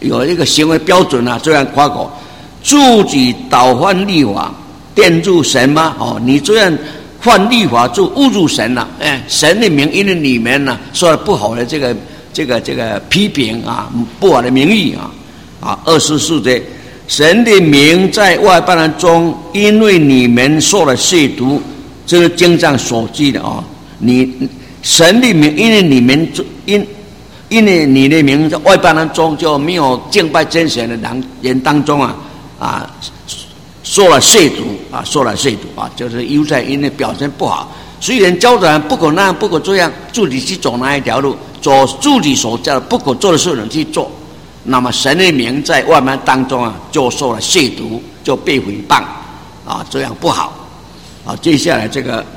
有一个行为标准啊，这样夸口，自己倒犯律法，玷辱神吗？你这样犯律法就侮辱神了。神的名因为你们呢说了不好的这个批评啊，不好的名誉啊。24节，神的名在外邦人中，因为你们受了亵渎，这是经上所记的啊。神的名因为你们因为你的名在外邦人中就没有敬拜真神的人当中受了亵渎就是犹太因为表现不好，虽然教导人不可那样不可这样，自己去走那一条路，走自己所教的不可做的事情去做，那么神的名在外邦当中就受了亵渎，就被诽谤这样不好接下来这个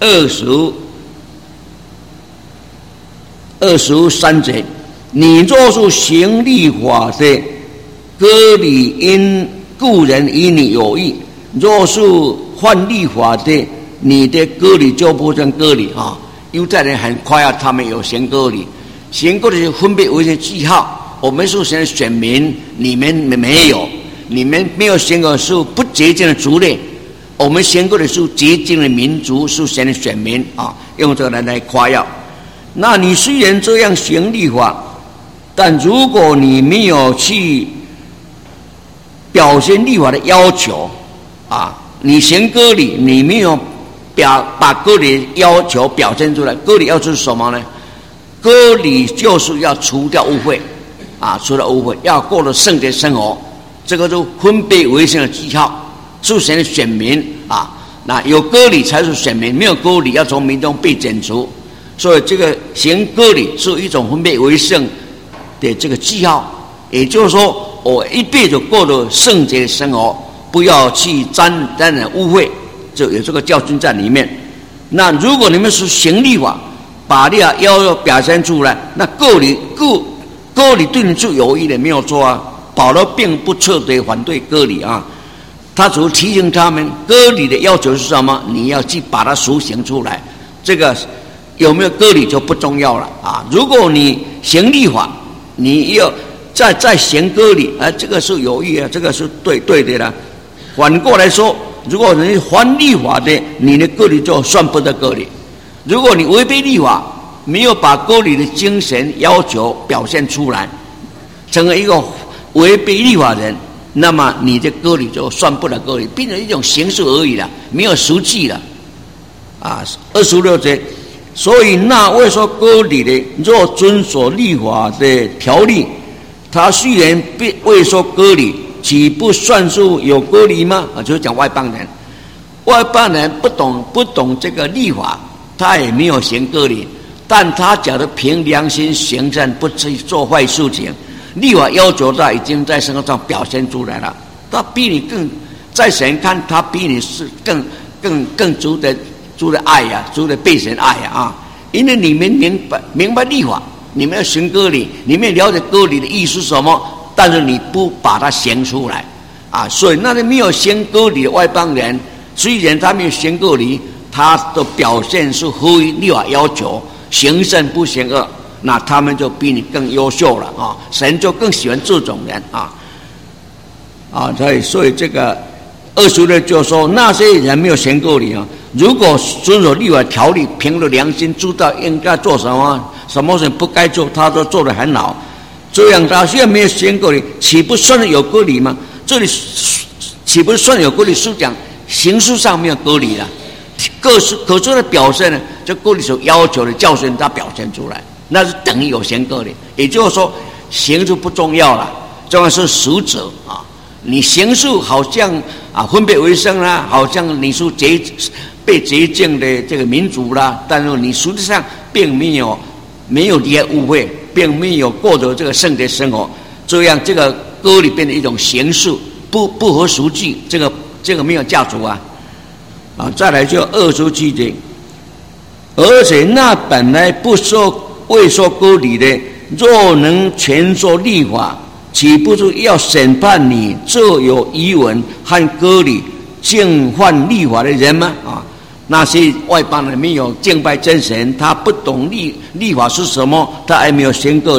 23节，你若是行律法的，割礼因故人与你有益；若是犯律法的，你的割礼就不算割礼犹太人很夸耀他们有行割礼，行割礼分别为圣记号。我们是神的选民，你们没有，你们没有行割是不洁净的族类，我们行割礼是洁净的民族，是神的选民用这个来夸耀。那你虽然这样行律法，但如果你没有去表现律法的要求你行割礼，你没有把割礼要求表现出来。割礼要求是什么呢？割礼就是要除掉污秽除了污秽，要过了圣洁生活，这个就分别为圣的记号，是神的选民那有割礼才是选民，没有割礼要从民中被剪除。所以这个行割礼是一种分别为圣的这个记号，也就是说我一辈子过了圣洁的生活，不要去沾染污秽，就有这个教训在里面。那如果你们是行律法，把律法要表现出来，那割礼对你就有益的，没有错保罗并不彻底反对割礼他只是提醒他们割礼的要求是什么，你要去把它实行出来。这个有没有割礼就不重要了如果你行律法，你要再行割礼这个是有益这个是对的了。反过来说，如果你犯律法的，你的割礼就算不得割礼。如果你违背律法，没有把割礼的精神要求表现出来，成为一个违背律法人，那么你的割礼就算不得割礼，变成一种形式而已了，没有实际了26节，所以那未受割礼的，若遵守律法的条例，他虽然未受割礼，岂不算是有割礼吗？就是讲外邦人不懂这个律法，他也没有行割礼，但他假如凭良心行善，不去做坏事情，律法要求他已经在生活上表现出来了，他比你更，在神看他比你是更值得爱值得被神爱因为你们明白律法，你们要行割礼，你们了解割礼的意思是什么，但是你不把它行出来所以那些没有行割礼的外邦人，虽然他没有行割礼，他的表现是合于律法要求，行善不行恶，那他们就比你更优秀了神就更喜欢这种人所以这个26就说，那些人没有行割礼如果遵守律法条例，凭着良心知道应该做什么，什么事不该做，他都做得很好，这样他虽然没有行割礼，岂不算有割礼吗？这里岂不算有割礼？是讲形式上没有割礼了，可是的表现呢，就割礼所要求的教训他表现出来，那是等于有行割礼。也就是说，形式不重要了，重要是实则你形式好像分别为圣啦，好像你是被洁净的这个民族啦，但是你实际上并没有离开污秽，并没有过着这个圣洁生活，这样这个割礼变成一种形式，不合实际，这个没有价值再来就27节，而且那本来未受割礼的，若能全受律法，岂不是要审判你这有遗文和割礼竟犯律法的人吗？那些外邦人没有敬拜真神，他不懂律法是什么，他还没有行割礼，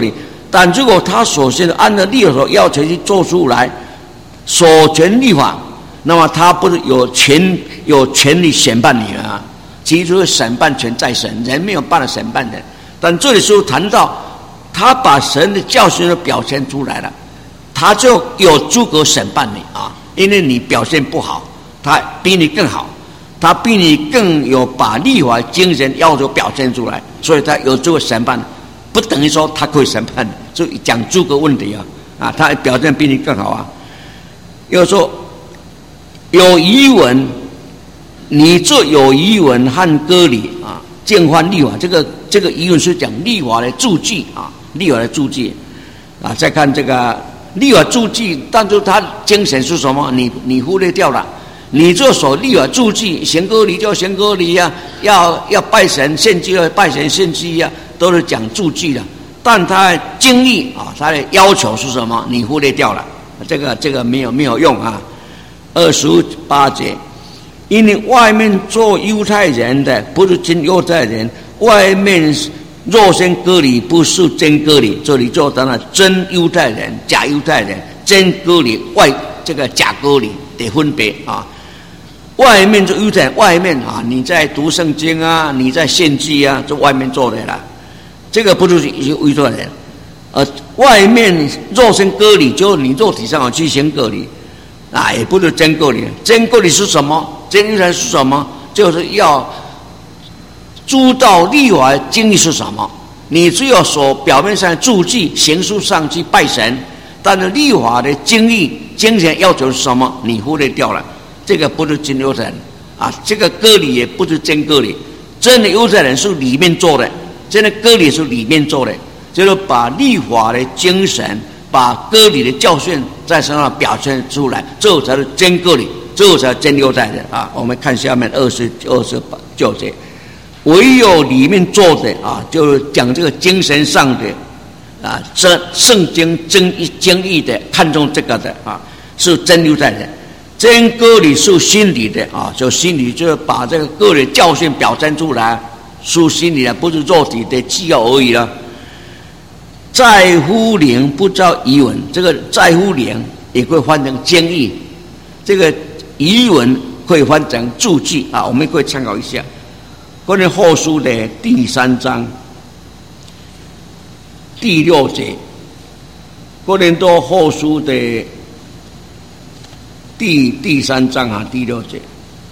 但如果他首先按照立法所要求去做出来，所权立法，那么他不是有权利审判你啊？其实审判权在神，人没有办法审判人。但这里说谈到他把神的教训都表现出来了，他就有资格审判你啊，因为你表现不好，他比你更好，他比你更有把立法精神要求表现出来，所以他有资格审判，不等于说他可以审判，就讲资格问题啊，他表现比你更好啊。又说有遗文，你这有遗文和割礼啊，见犯立法，这个遗文是讲立法的注记啊，立法的注记啊。再看这个立法注记，但是它精神是什么？你忽略掉了。你这所立法注记，行割礼就行割礼啊，要拜神献祭要拜神献祭啊，都是讲注记的。但它的经义啊，它的要求是什么？你忽略掉了。这个没有用啊。28节，因为外面做犹太人的不是真犹太人，外面若先割礼不是真割礼，这里就当了真犹太人、假犹太人，真割礼这个假割礼得分别啊。外面做犹太人，外面啊，你在读圣经啊，你在献祭啊，这外面做的啦，这个不是犹太人。外面肉身割礼，就你肉体上去行割礼啊，也不是真割礼。真割礼是什么？真犹太人是什么？就是要知道立法经义是什么。你只有所表面上注记，形式上去拜神，但是立法的经义、精神要求是什么？你忽略掉了。这个不是真犹太人啊，这个割礼也不是真割礼。真的犹太人是里面做的，真的割礼是里面做的。就是把立法的精神，把割礼的教训在身上表现出来，这才是真割礼，这才是真犹太人啊！我们看下面29节，唯有里面做的啊，就是讲这个精神上的啊，这圣经精义的，看重这个的啊，是真犹太人。真割礼是心理的啊，就心理就是把这个割礼教训表现出来，是心理的，不是肉体的纪要而已了。在乎灵不照遗文，这个在乎灵也可以翻成经义，这个遗文可以翻成注记啊，我们可以参考一下。哥林后书的第3章第6节，哥林多后书的第3章啊第6节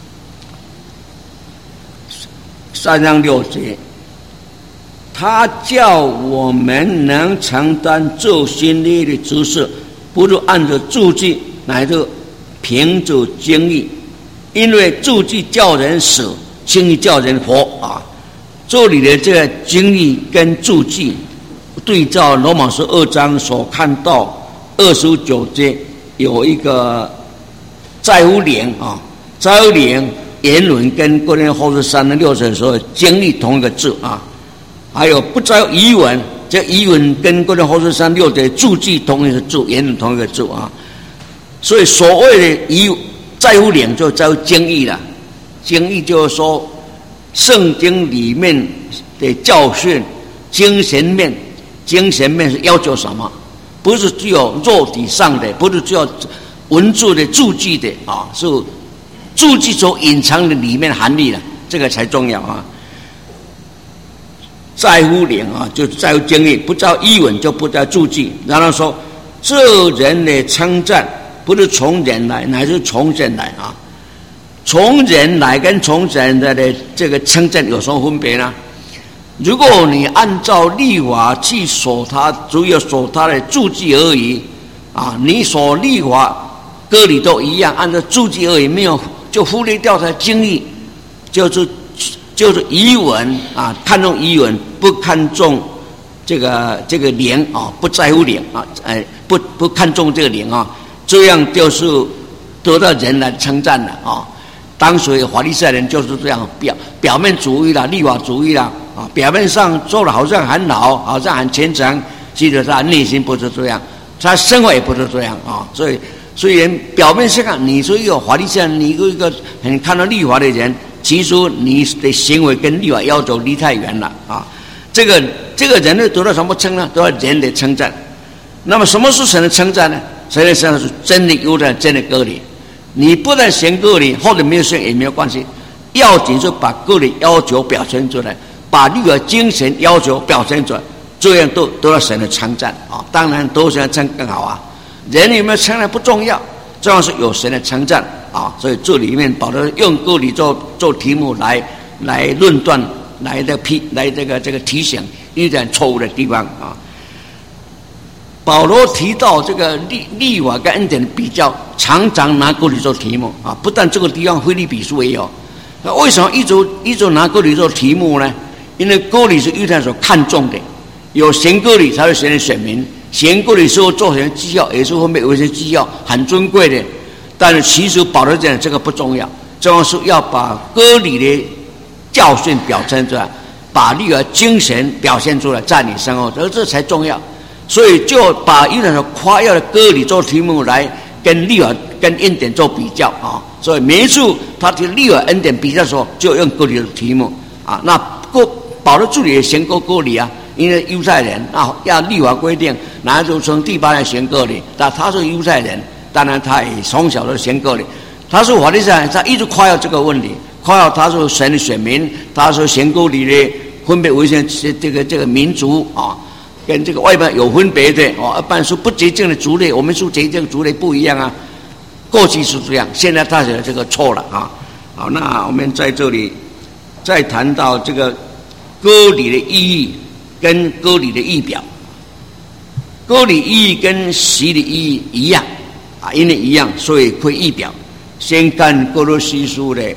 ，3章6节。他叫我们能承担这心里的知识，不是按着注记，乃是凭着经义。因为注记叫人死，经义叫人活啊。这里的这个经义跟注记对照罗马书2章所看到29节，有一个在乎灵啊，在乎灵言论跟哥林多后书3章6节所经义同一个字啊。还有不在乎遗文，这遗文跟哥林多后书3章6节注记同一个字，言论同一个字啊。所以所谓的在乎灵，就在乎经义了。经义就是说，圣经里面的教训，精神面是要求什么？不是只有肉体上的，不是只有文字的注记的啊，是注记所隐藏的里面含义了，这个才重要啊。在乎灵啊，就是在乎经义，不在乎遗文就不在注记。然后说，这人的称赞不是从人来，乃是从神来啊。从人来跟从神的这个称赞有什么分别呢？如果你按照立法去守它，只有守它的注记而已啊，你所立法割礼都一样，按照注记而已，没有就忽略掉它的经义，就是遗文啊，看重遗文，不看重这个灵啊，不在乎灵啊，不看重这个灵啊，这样就是得到人来称赞了啊。当时法利赛人就是这样，表面主义啦，立法主义啦啊，表面上做的好像很好，好像很虔诚，其实他内心不是这样，他生活也不是这样啊。所以虽然表面上看你是一个法利赛人，你一个很看到立法的人，其实你的行为跟立法要求离太远了啊。 这个人类得到什么称呢？得到人的称赞。那么什么是神的称赞呢？神的称赞是真理优在真的割礼。你不但行割礼，或者没有行也没有关系，要紧是把割礼要求表现出来，把律法精神要求表现出来，这样都得到神的称赞啊！当然都是称更好啊。人有没有称赞不重要，重要是有神的称赞啊！所以这里面保罗用割礼做题目来论断，来这个提醒一点错误的地方啊。保罗提到这个律法跟恩典的比较，常常拿割礼做题目啊。不但这个地方腓立比书也有，那为什么一直拿割礼做题目呢？因为割礼是犹太人所看重的，有行割礼才会成为选民。行割礼时候做成绩效，也是后面有一些绩效很尊贵的。但是其实保罗讲这个不重要，重要是要把割礼的教训表现出来，把律法精神表现出来，在你身后，这才重要。所以就把犹太人夸耀的割礼做题目来跟律法跟恩典做比较啊。所以每一次他提律法恩典比较的时候，就用割礼的题目啊。那保罗自己也行过割礼啊，因为犹太人啊要律法规定，然后就从第8天行割礼。但他是犹太人，当然他也从小就行割礼。他是法利赛人，他一直夸耀这个问题，夸耀他是神的选民，他是行割礼的分别为圣这个民族啊。跟这个外边有分别的哦，一般是不洁净的族类，我们说洁净族类不一样啊。过去是这样，现在他觉得这个错了啊。好，那我们在这里再谈到这个割礼的意义跟割礼的义表。割礼意义跟洗礼意义一样啊，因为一样，所以会义表。先看哥罗西书的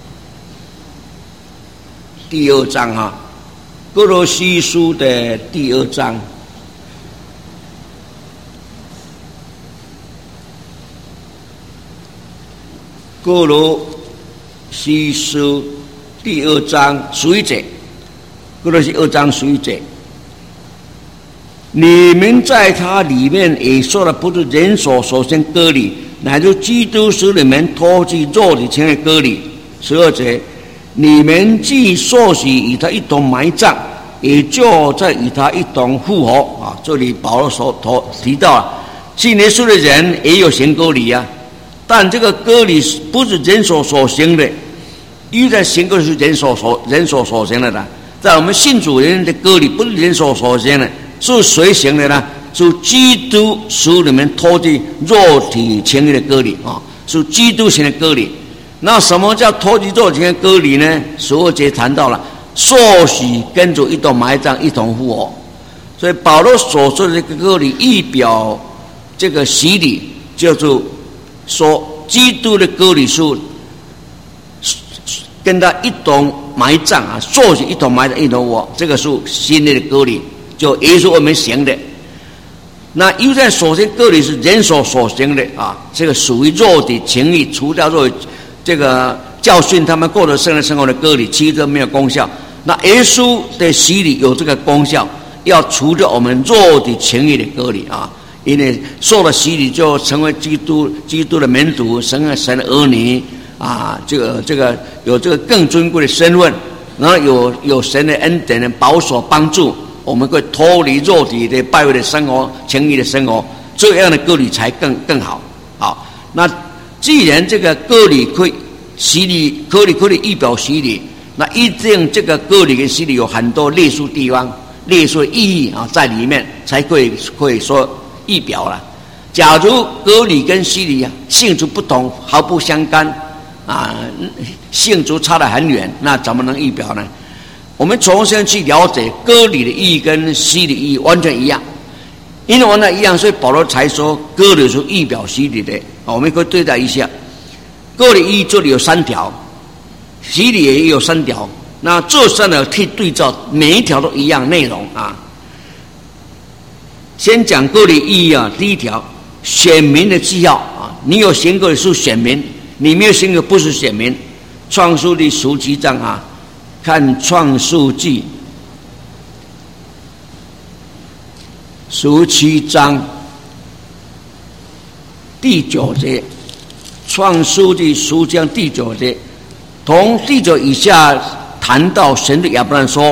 第2章啊。哥罗西书的第2章，哥罗西书第2章11节，哥罗西2章11节，你们在他里面也说了，不是人所行割礼，乃是基督使你们脱去肉体前的割礼。12节，你们既受洗与他一同埋葬，也就在与他一同复活啊！这里保罗所提到了，信耶稣的人也有行割礼啊，但这个割礼不是人所行的，因为在行割礼是人所行的啦。在我们信主人的割礼不是人所行的，是谁行的呢？是基督使你们脱去肉体情欲的割礼啊，是基督行的割礼。那什么叫脱去肉体的割礼呢？12节谈到了受洗跟着一同埋葬，一同复活。所以保罗所说的这个割礼意表这个洗礼，就是说基督的割礼是跟他一同埋葬啊，受洗一同埋葬，一同复活，这个是新的割礼，就耶稣我们行的。那犹太所行割礼是人所行的啊，这个属于肉体情欲，除掉肉体这个教训他们过得圣的生活的割礼，其实都没有功效。那耶稣的洗礼有这个功效，要除掉我们肉体情欲的割礼啊，因为受了洗礼就成为基督的门徒，成为神的儿女啊，这个有这个更尊贵的身份，然后有神的恩典的保守帮助，我们会脱离肉体的败坏的生活、情欲的生活，这样的割礼才更好。好，那既然这个割礼可以洗礼，割礼意表洗礼，那一定这个割礼跟洗礼有很多列数地方、列数意义啊在里面，才可以说意表了。假如割礼跟洗礼啊性质不同，毫不相干啊，性质差得很远，那怎么能意表呢？我们重新去了解割礼的意义跟洗礼的意义完全一样，因为完全一样，所以保罗才说割礼是意表洗礼的。我们可以对照一下，割礼意义这里有3条，洗礼也有3条，那这3条可以对照，每一条都一样内容啊。先讲割礼意义啊，第1条，选民的记号啊，你有行割礼是选民，你没有行割不是选民。创世记17章啊，看创世记17章第9节，创世记17章第9节，从第9以下谈到神对亚伯兰说，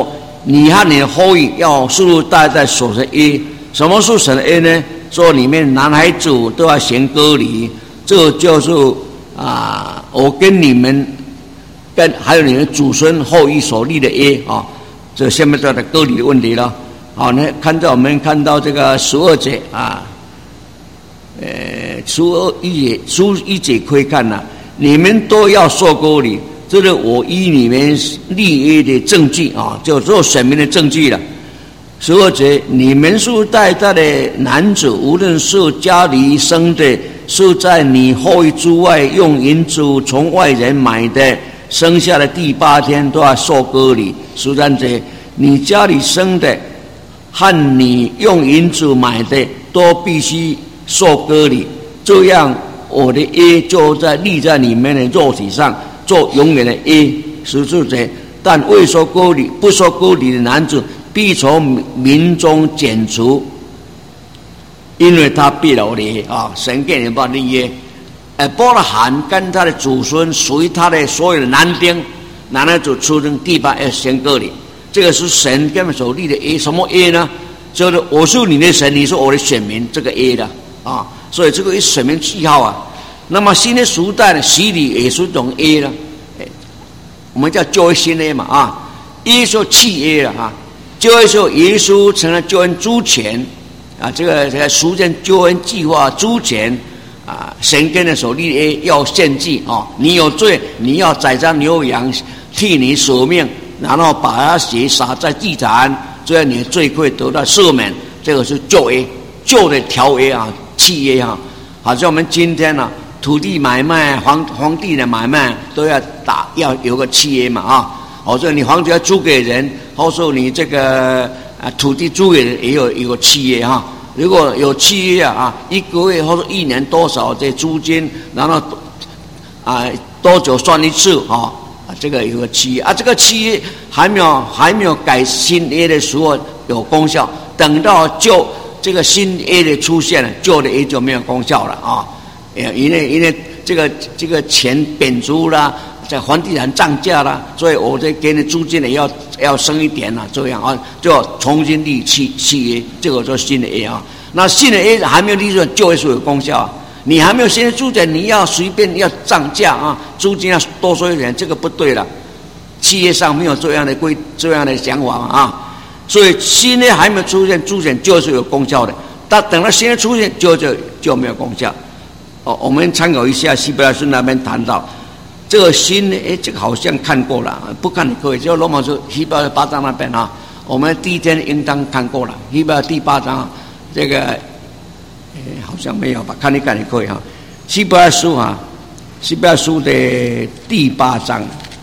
你和你的后裔要世世代代守着约。什么是神的约呢？说里面男孩子都要行割礼，这就是我跟你们还有你们祖孙后裔所立的约啊。这下面这的割礼的问题了。好，那我们看到这个12节啊。11节可以看了，你们都要受割礼，这是我依你们立约的证据啊，就做选民的证据了。12节，你们是代代的男子，无论是家里生的，是在你后裔之外用银子从外人买的，生下的第8天都要受割礼。13节，你家里生的和你用银子买的都必须受割礼，这样我的约就立在你们的肉体上，做永远的约。14节，但未受割礼、不受割礼的男子，必从民中剪除，因为他必了约啊！神给你们立约。伯拉罕跟他的祖孙属于他的所有的男丁，男孩子出生第8要行割礼，这个是神跟他们所立的约。什么约呢？就是我是你的神，你是我的选民，这个约的啊。所以这个选民记号啊。那么新的时代的洗礼也是一种约了，我们叫旧约新约嘛啊。约是契约了啊。旧约时候耶稣成了救恩主权啊，这个实现救恩计划主权啊，神跟的所立约要献祭啊，你有罪，你要宰杀牛羊替你舍命，然后把他血洒在祭坛，这样你的罪会得到赦免。这个是旧约，旧的条约啊，契约啊。好像我们今天啊，土地买卖、皇帝的买卖都要有个契约嘛啊。或者你房子要租给人，或者你这个土地租给人也有一个契约哈。如果有契约啊，1个月或者1年多少的租金，然后多久算一次啊？这个有个契约啊。这个契约还没有改新约的时候有功效，等到这个新约的出现了，旧的约就没有功效了啊。因为这个钱贬值啦。在房地产涨价啦，所以我这给你租金也要升一点啦，这样啊，就要重新立契约，这个做新的约啊。那新的约还没有立出来，旧约是有功效啊。你还没有新的租金，你要随便要涨价啊，租金要多收一点，这个不对了。契约上没有这样的想法啊，所以新的还没有出现，租金就是有功效的。但等到新的出现，就没有功效。我们参考一下希伯来书那边谈到。这个新的这个好像看过了，不看也可以。就罗马书希伯来8章那边啊，我们第一天应当看过了。希伯来第8章这个好像没有吧？看一看也可以哈。希伯来书的第8章，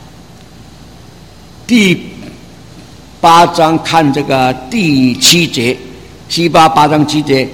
第8章看这个第7节，希伯来8章7节，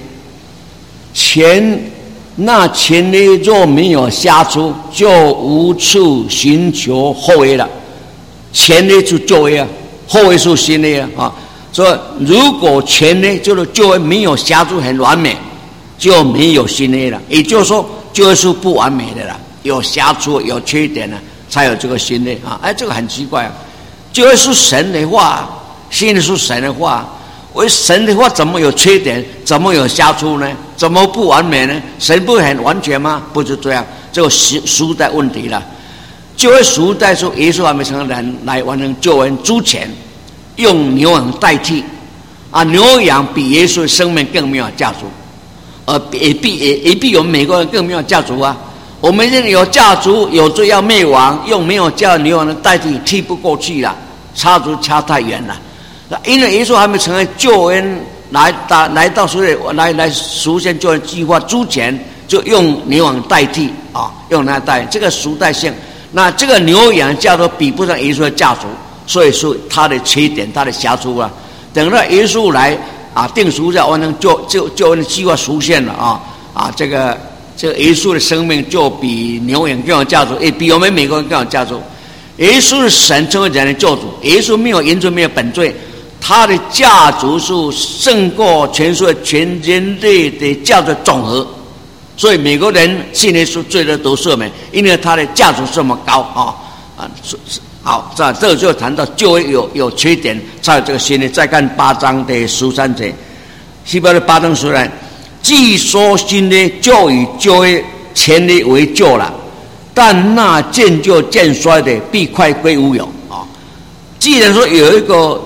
那前约若没有下出，就无处寻求后约了。前约是旧约，后约是新约啊。所以如果前约就是旧约没有下出很完美，就没有新约了。也就是说，旧约是不完美的了，有瑕疵、有缺点了，才有这个新约啊。这个很奇怪啊。旧约是神的话，新约是神的话。为神的话怎么有缺点？怎么有瑕疵呢？怎么不完美呢？神不很完全吗？不是这样，这个时代问题了。旧约时代说耶稣还没成人来完成救恩之前，用牛羊代替啊，牛羊比耶稣的生命更没有价值，也比我们美国人更没有价值啊。我们认为有价值，有罪要灭亡，用没有价牛羊的代替，替不过去了，差距差太远了。因为耶稣还没成为救恩来到来实现救恩计划之前，就用牛羊代替啊，用它代替这个时代性。那这个牛羊价值比不上耶稣的价值，所以说它的缺点、它的瑕疵啊。等到耶稣来啊，定十字架完成救恩的计划实现了啊，这个耶稣的生命就比牛羊更有价值，也比我们美国人更有价值。耶稣是神成为人的救主，耶稣没有原罪，没有本罪。它的价值是胜过全人类的价值总和，所以美国人信耶稣罪得赦免，因为它的价值这么高好，这就谈到旧约有缺点，才有这个新约。再看8章的13节，希伯来8章13，既说新约就以旧约前约为旧了，但那渐旧渐衰的必快归无有啊。既然说有一个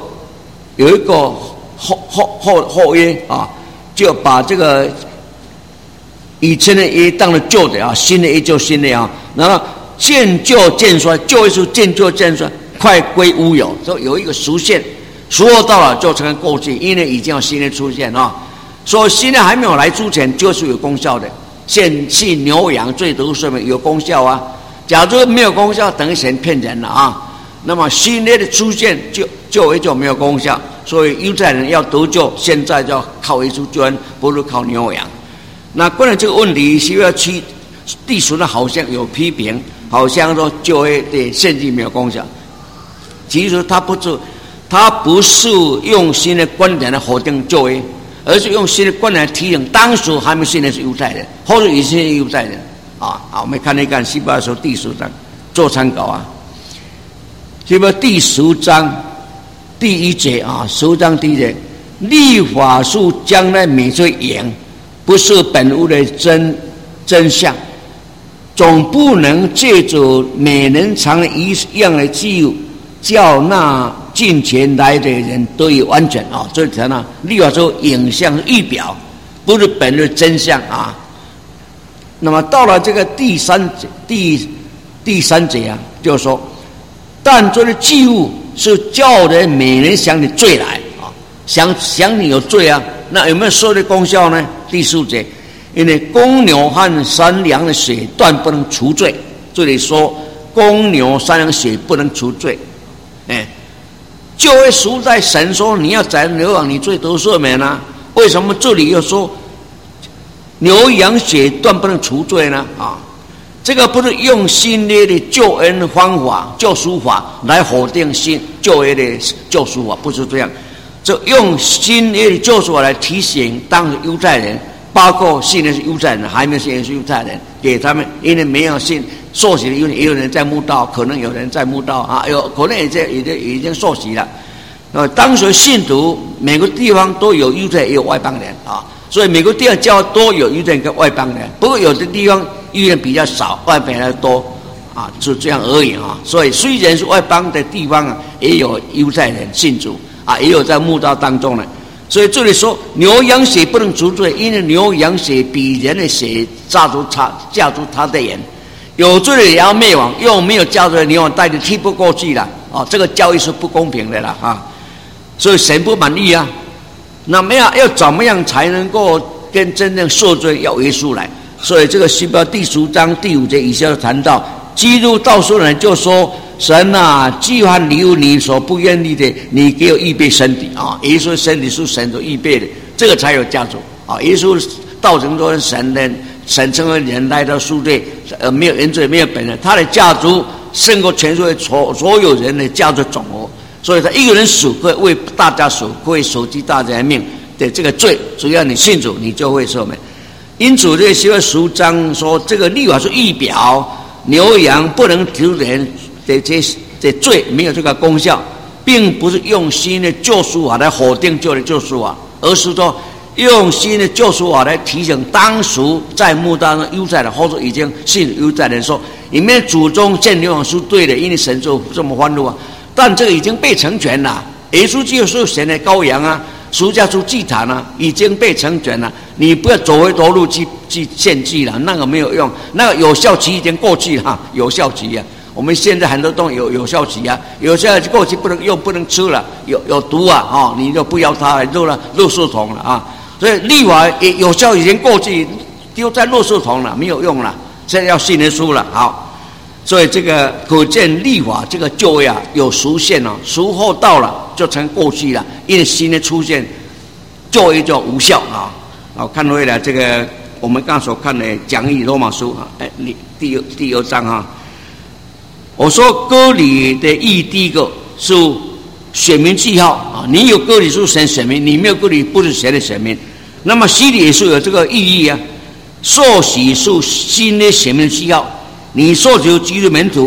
后约啊，就把这个以前的约当了旧的啊，新的约就新的啊，然后渐旧渐衰，旧约是渐旧渐衰，快归无有，所以有一个时限，时候到了就成为过去，因为已经有新的出现啊。所以新的还没有来之前就是有功效的，献祭牛羊最得赦免有功效啊。假如没有功效，等于神骗人了啊。那么新约的出现旧约就没有功效，所以犹太人要得救，现在就要靠耶稣救恩，不是靠牛羊。那关于这个问题，希伯来7第10呢好像有批评，好像说旧约的献祭没有功效。其实他不是用新的观点来否定旧约，而是用新的观点来提醒当时还没信的是犹太人，或者以前的犹太人啊。好，我们看一看希伯来书第10章做参考啊。希伯来第10章第1节啊，10章第1节，律法是将来美罪赢，不是本物的真相，总不能借着每人尝的一样的祭物，叫那进前来的人得以完全啊。所以讲呢，律法说影像预表，不是本物的真相啊。那么到了这个第三节啊，就是说，但这个祭物是叫人每人想你罪来啊，想你有罪啊，那有没有说的功效呢？第4节，因为公牛和山羊的血断不能除罪，这里说公牛山羊血不能除罪，就会赎在神说你要宰牛羊，你罪得赦免啊？为什么这里又说牛羊血断不能除罪呢？啊，这个不是用新约的救恩方法、救赎法来否定旧约的救赎法，不是这样。就用新约的救赎法来提醒当时犹太人，包括信的是犹太人，还没有信的是犹太人，给他们，因为没有信受洗的，因为也有人在慕道，可能有人在慕道啊，可能已经受洗了。当时信徒每个地方都有犹太人，也有外邦人啊，所以每个地方教都有犹太人跟外邦人，不过有的地方犹太人比较少，外邦人多啊，就这样而已啊。所以虽然是外邦的地方啊，也有犹太人信主啊，也有在慕道当中呢。所以这里说牛羊血不能除罪，因为牛羊血比人的血加出他的人，有罪的也要灭亡，用没有加出的牛羊代替踢不过去了啊，这个教育是不公平的了啊。所以神不满意啊，那么要怎么样才能够跟真正受罪？要耶稣来。所以这个希伯来第10章第5节以下谈到，基督到时候人就说：神啊，既然你有你所不愿意的，你给我预备身体啊！耶稣身体是神所预备的，这个才有价值啊！耶稣道成做神人，神成为人来到世界，没有原罪，没有本人，他的价值胜过全世界所有人的价值总和。所以他一个人死可以为大家死，可以舍弃大家的命的这个罪，只要你信主，你就会赦免。因此这个希伯来10章说，这个律法是预表牛羊不能除人的这罪，没有这个功效，并不是用新的救赎法来否定旧的救赎法，而是说用新的救赎法来提醒当时在幕当中犹太人或者已经信犹太人说，你们祖宗献牛羊是对的，因为神就这么欢怒啊。但这个已经被成全了，耶稣就是神的羔羊啊，赎价出祭坛啊，已经被成全了。你不要走回头路去献祭了，那个没有用，那个有效期已经过去了，有效期啊。我们现在很多东西有效期啊，有效期过去不能用，不能吃了，有毒啊，你就不要它了，扔了垃圾桶了啊。所以律法也有效已经过去，丢在垃圾桶了，没有用了。现在要信耶稣了，好。所以这个可见律法这个旧约有时限了，时候到了就成过去了，因为新的出现，旧约就无效啊。好，看回来这个我们刚所看的讲义罗马书啊，第二章啊，我说割礼的意义，第一个是选民记号啊，你有割礼是神选民，你没有割礼不是神的选民。那么洗礼也是有这个意义啊，受洗是新的选民记号。你受洗基督门徒，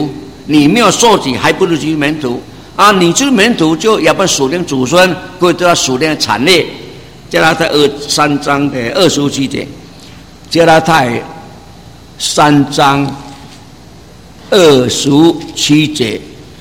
你没有受洗，还不如基督门徒啊！你基督门徒就要不然属灵祖孙，各位都要属灵的产业。加拉太3章的27节，加拉太3章27节，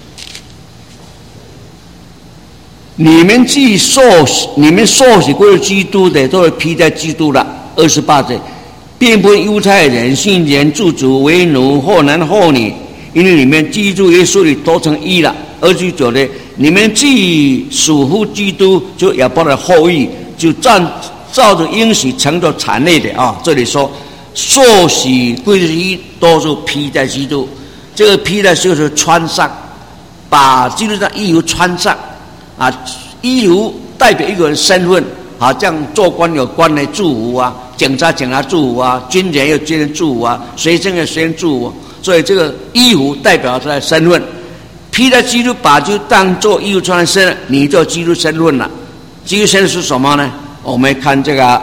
你们受洗归基督的，都是披在基督了。28节，并不犹太人、信人、诸族、为奴，或男或女，因为你们基督耶稣里都成一了。29节，你们既属乎基督，就亚伯拉罕的后裔，就照着应许成就产业的啊。这里说受洗归基督都是披在基督，这个披在就是穿上，把基督的衣服穿上啊。衣服代表一个人身份，好像做官有官的祝福啊，警察祝福啊，军人有军人祝福啊，学生有学生祝福，所以这个衣服代表他的身份。披在基督，把就当做衣服穿身，你就基督身份了。基督身份是什么呢？我们看这个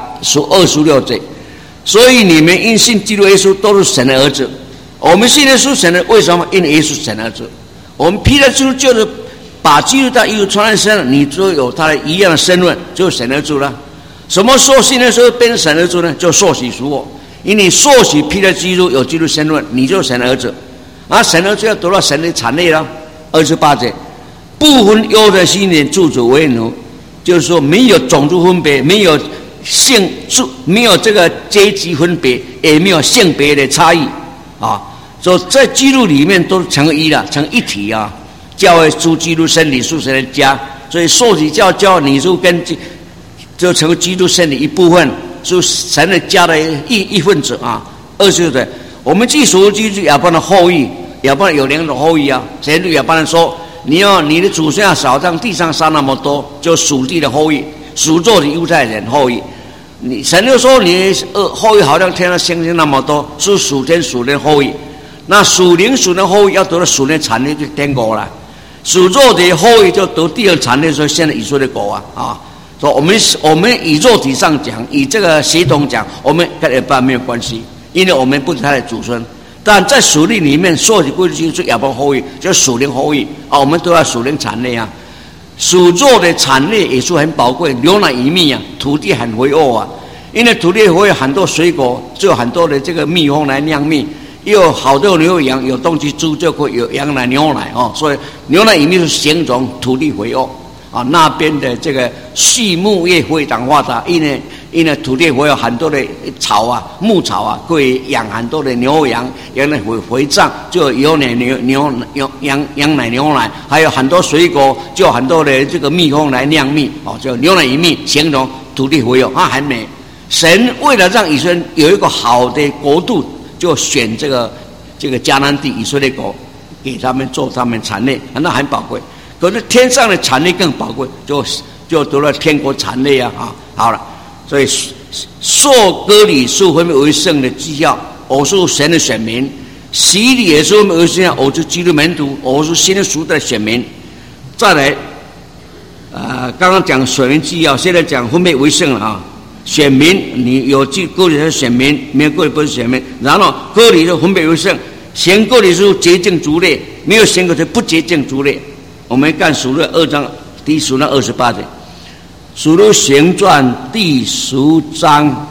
26节，所以你们因信基督耶稣都是神的儿子。我们信耶稣神的，为什么？因为耶稣是神的儿子。我们披在基督，就是把基督的衣服穿身，你就有他的一样的身份，就是神的儿子了。什么时候信的时候变成神的儿子呢？就受洗属我，因为你受洗披在基督，有基督身份，你就是神的儿子。而神的儿子要得到神的产业了。28节，不分犹太信人，诸族为奴，就是说没有种族分别，没有没有这个阶级分别，也没有性别的差异啊。所以在基督里面都成一了，成一体啊。教会属基督身体，属神的家，所以受洗教你就成为基督身体一部分，是神的家的一份子啊。26节，我们既属基督亚伯拉罕的后裔。亚伯拉罕有2种后裔啊。神对亚伯拉罕说：“你的祖孙要少，像地上沙那么多，就属地的后裔，属肉的犹太人后裔。”神就说：“你后裔好像天上星星那么多，是属天属灵后裔。那属灵的后裔要得到属灵产业，就天国了；属肉的后裔就得第二产业，所以现在以色列国啊。所以我们以肉体上讲，以这个血统讲，我们跟亚伯拉罕没有关系，因为我们不是他的祖孙。但在属灵里面，受洗归基督是亚伯拉罕后裔，就是属灵后裔啊。我们都要属灵产业啊。属肉的产业也是很宝贵，牛奶与蜜啊，土地很肥沃啊。因为土地会有很多水果，就有很多的这个蜜蜂来酿蜜，又有好多牛羊，有东西猪就会有羊奶、牛奶哦。所以牛奶与蜜是形容土地肥沃啊。那边的这个畜牧业非常发达，因为土地会有很多的草啊、牧草啊，可以养很多的牛羊，羊奶肥胀，就有羊奶、牛奶，还有很多水果，就有很多的这个蜜蜂来酿蜜哦，就牛奶与蜜，形容土地肥沃啊，很美。神为了让以色列有一个好的国度，就选这个迦南地以色列国，给他们做他们产业，那很宝贵。可是天上的产业更宝贵，就得了天国产业啊！好了。所以受割礼是分别为圣的记号，我是神的选民；洗礼也是分别为圣，我是基督门徒，我是新的属的选民。再来，刚刚讲选民记号，现在讲分别为圣了啊。选民，你有割礼是选民，没有割礼不是选民。然后割礼就分别为圣，行割礼是洁净族类，没有行割礼不洁净族类。我们看属了2章第属了28节。属路行传第10章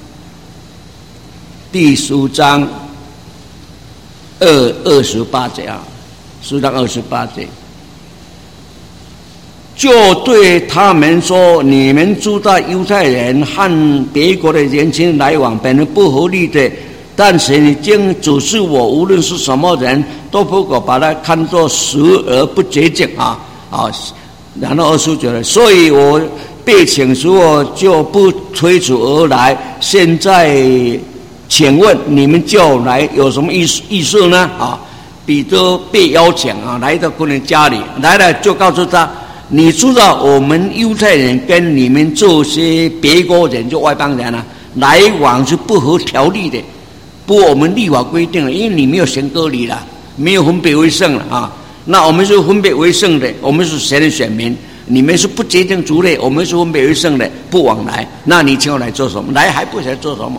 28节啊，10章28节，就对他们说：你们住在犹太人和别国的人群来往，本来不合理的，但神已经指示我，无论是什么人，都不可把它看作实而不洁净啊。然后29节，所以我被请出，我就不推除而来。现在请问你们叫来有什么意思呢？彼得被邀请来到工人家里，来了就告诉他：你知道我们犹太人跟你们这些别国人，就外邦人来往是不合条例的，不我们立法规定了，因为你没有行割礼了，没有分别为圣了那我们是分别为圣的，我们是神的选民。你们是不洁净族类，我们是分别为圣的，不往来。那你请我来做什么？来还不晓得做什么？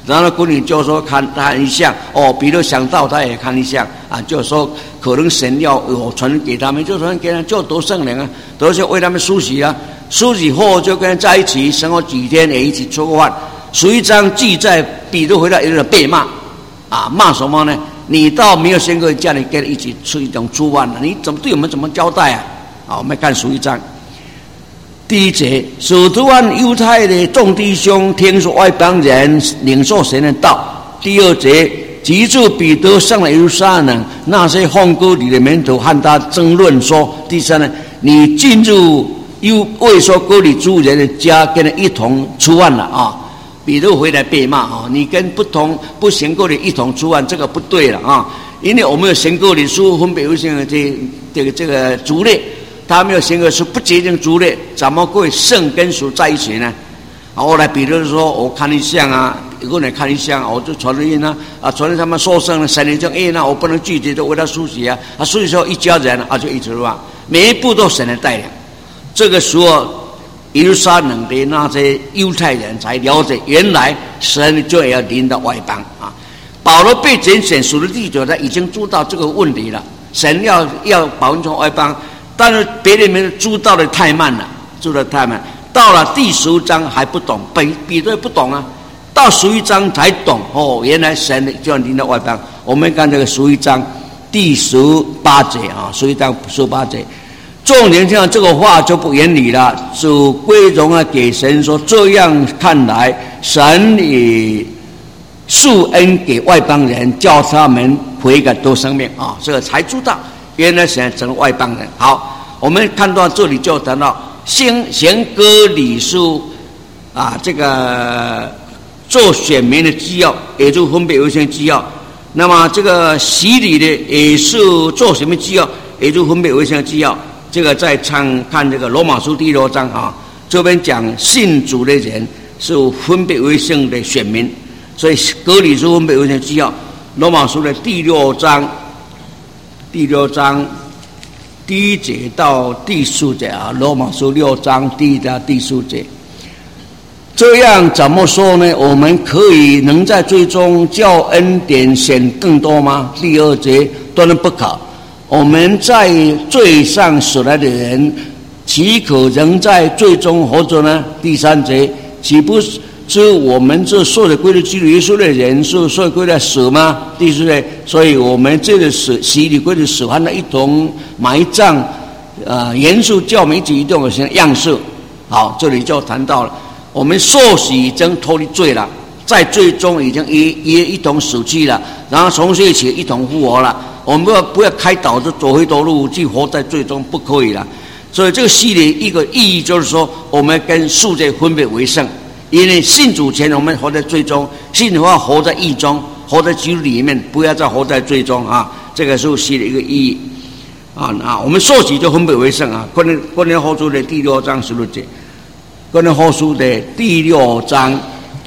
然后闺女就说看一下哦，彼得想到他也看一下啊，就说可能神要有传给他们，就传给他们就得圣灵啊，得是为他们梳洗啊，梳洗后就跟他在一起生活几天，也一起吃过饭。11章记载彼得回来有点被骂啊，骂什么呢？你到没有先跟家里跟他一起吃一种猪饭了，你怎么对我们怎么交代啊？好，我们看11章第1节，使徒和犹太的众弟兄听说外邦人领受神的道。第2节，及至彼得上了耶路撒冷，那些奉割礼的门徒和他争论说。第3呢，你进入未受割礼之人的家，跟他一同吃饭了啊。彼得回来被骂啊，你跟不行割礼一同吃饭，这个不对了啊，因为我们有行割礼书分别为圣的这个族类。他没有行割是不洁净族类，怎么会圣跟属在一起呢？后来彼得说：“我看一下啊，一个人看一下，我就传了印啊，传了他们受圣了，神灵就那我不能拒绝，就为他梳洗啊，梳洗之后一家人啊就一直吧，每一步都神的带领。这个时候，耶路撒冷的那些犹太人才了解，原来神就要临到外邦啊。保罗被拣选属的弟兄，他已经知道这个问题了，神要保存从外邦。”但是别人们知道的太慢了，到了第15章还不懂，彼得不懂啊，到11章才懂哦，原来神就要临到外邦。我们看这个11章第18节啊，11章18节，众人听到这个话就不言语了，主归荣啊给神说，这样看来，神以赐恩给外邦人，叫他们悔改得生命啊，这个才知道。原来想成外邦人。好，我们看到这里就谈到行割礼书啊，这个做选民的纪要，也就分别为圣纪要。那么这个洗礼的也是做什么纪要，也就分别为圣纪要。这个在看这个罗马书第6章啊，这边讲信主的人是分别为圣的选民，所以割礼书分别为圣纪要。罗马书的第6章。第6章第1节到第4节啊，罗马书6章第1到第4节。这样怎么说呢？我们能在罪中叫恩典显更多吗？第2节，当然不可。我们在罪上死来的人，岂可仍在罪中活着呢？第3节，岂不是我们这受的归的基督耶稣的人是受归的死吗？第4节，所以我们这个洗礼归的死和那一同埋葬，严肃叫我们一起移动的样式。好，这里就谈到了，我们受洗已经脱离罪了，在罪中已经一同死去了，然后从这起一同复活了。我们不要开导着走回头路去活在罪中，不可以了。所以这个洗礼一个意义就是说，我们跟世界分别为圣。因为信主前我们活在罪中，信主后活在义中，活在基督里面，不要再活在罪中啊！这个是洗的一个意义啊！我们受洗就分别为圣啊！哥林多后书的第6章16节，哥林多后书的第6章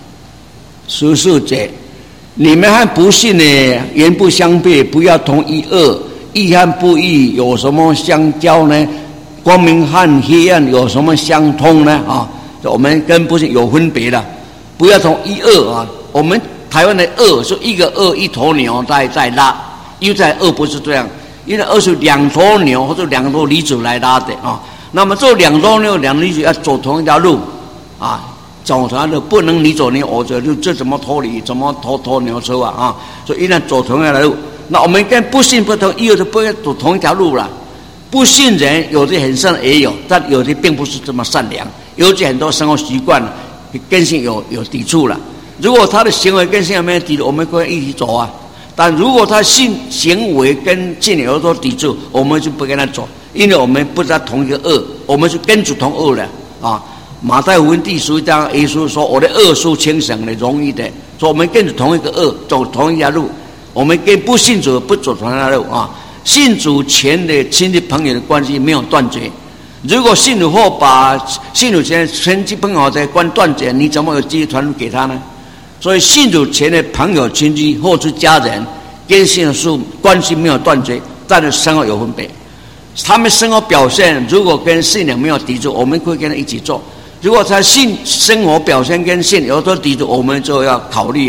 14节，你们和不信的原不相悖，不要同一恶，义和不义有什么相交呢？光明和黑暗有什么相通呢？啊！我们跟不信有分别的，不要从一恶啊。我们台湾的恶是一个恶一头牛在拉，因为在恶不是这样，因为恶是2头牛或者2头驴子来拉的啊。那么这2头牛2头驴子要走同一条路啊，走同一条路不能你走你我走，这怎么脱离？怎么拖牛车啊？所以一旦走同一条路，那我们跟不信不同，一恶就不要走同一条路了。不信人有的很善也有，但有的并不是这么善良，尤其很多生活习惯跟信有抵触了。如果他的行为跟信有没有抵触，我们可以一起走啊。但如果他行为跟信有所抵触，我们就不跟他走，因为我们不在同一个恶，我们是跟主同恶的啊。马太福音第11章，耶稣说：“我的恶是轻省的，容易的。”说我们跟着同一个恶，走同一条路，我们跟不信主不走同一条路啊。信主前的亲戚朋友的关系没有断绝，如果信主后把信主前的亲戚朋友的关系断绝，你怎么有机会传福音给他呢？所以信主前的朋友亲戚或是家人跟信主关系没有断绝，但是生活有分别。他们生活表现如果跟信仰没有抵触，我们会跟他一起做；如果他生活表现跟信有所抵触，我们就要考虑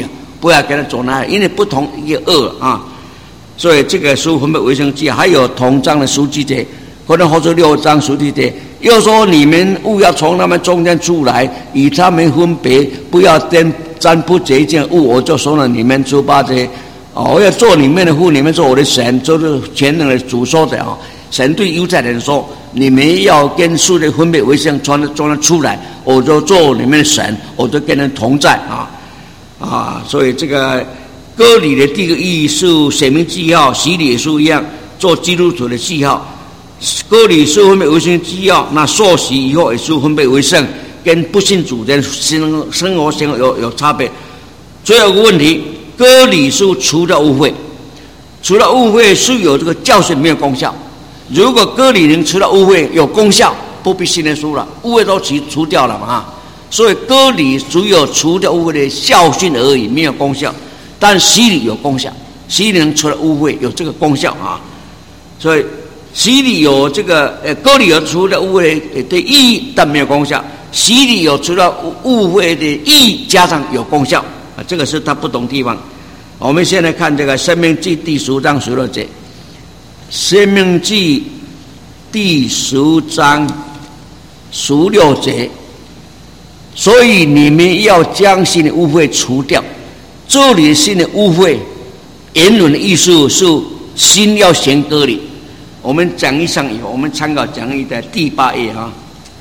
不要给他走那，因为不同一个恶啊。所以这个书分别为圣记，还有同章的书记者，可能或者6章书记者，又说你们勿要从他们中间出来，与他们分别，不要沾不洁净物，我就说了你们猪八戒。我要做你们的父，你们做我的神，就是全能的主说的啊。神对犹太人说：“你们要跟树的分别为圣，从那出来，我就做你们的神，我就跟人同在啊。”所以这个割礼的第一个意义是显明记号，洗礼也是一样，做基督徒的记号。割礼是分别为圣记号，那受洗以后也是分别为圣，跟不信主的生活有差别。最后一个问题。割礼是除掉污秽，除了污秽是有这个教训没有功效。如果割礼能除了污秽有功效，不必信耶稣了，污秽都除掉了嘛。所以割礼只有除掉污秽的教训而已，没有功效。但洗礼有功效，洗礼能除了污秽，有这个功效啊。所以洗礼有这个割礼有除了污秽的意义，但没有功效。洗礼有除了污秽的意义，加上有功效。这个是他不同地方。我们现在看这个《申命记》第10章16节，《申命记》第10章16节，所以你们要将心的污秽除掉。这里心的污秽，原文的意思是心要先割礼。我们讲义上有，我们参考讲义的第8页啊，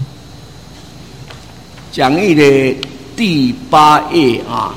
讲义的第8页啊。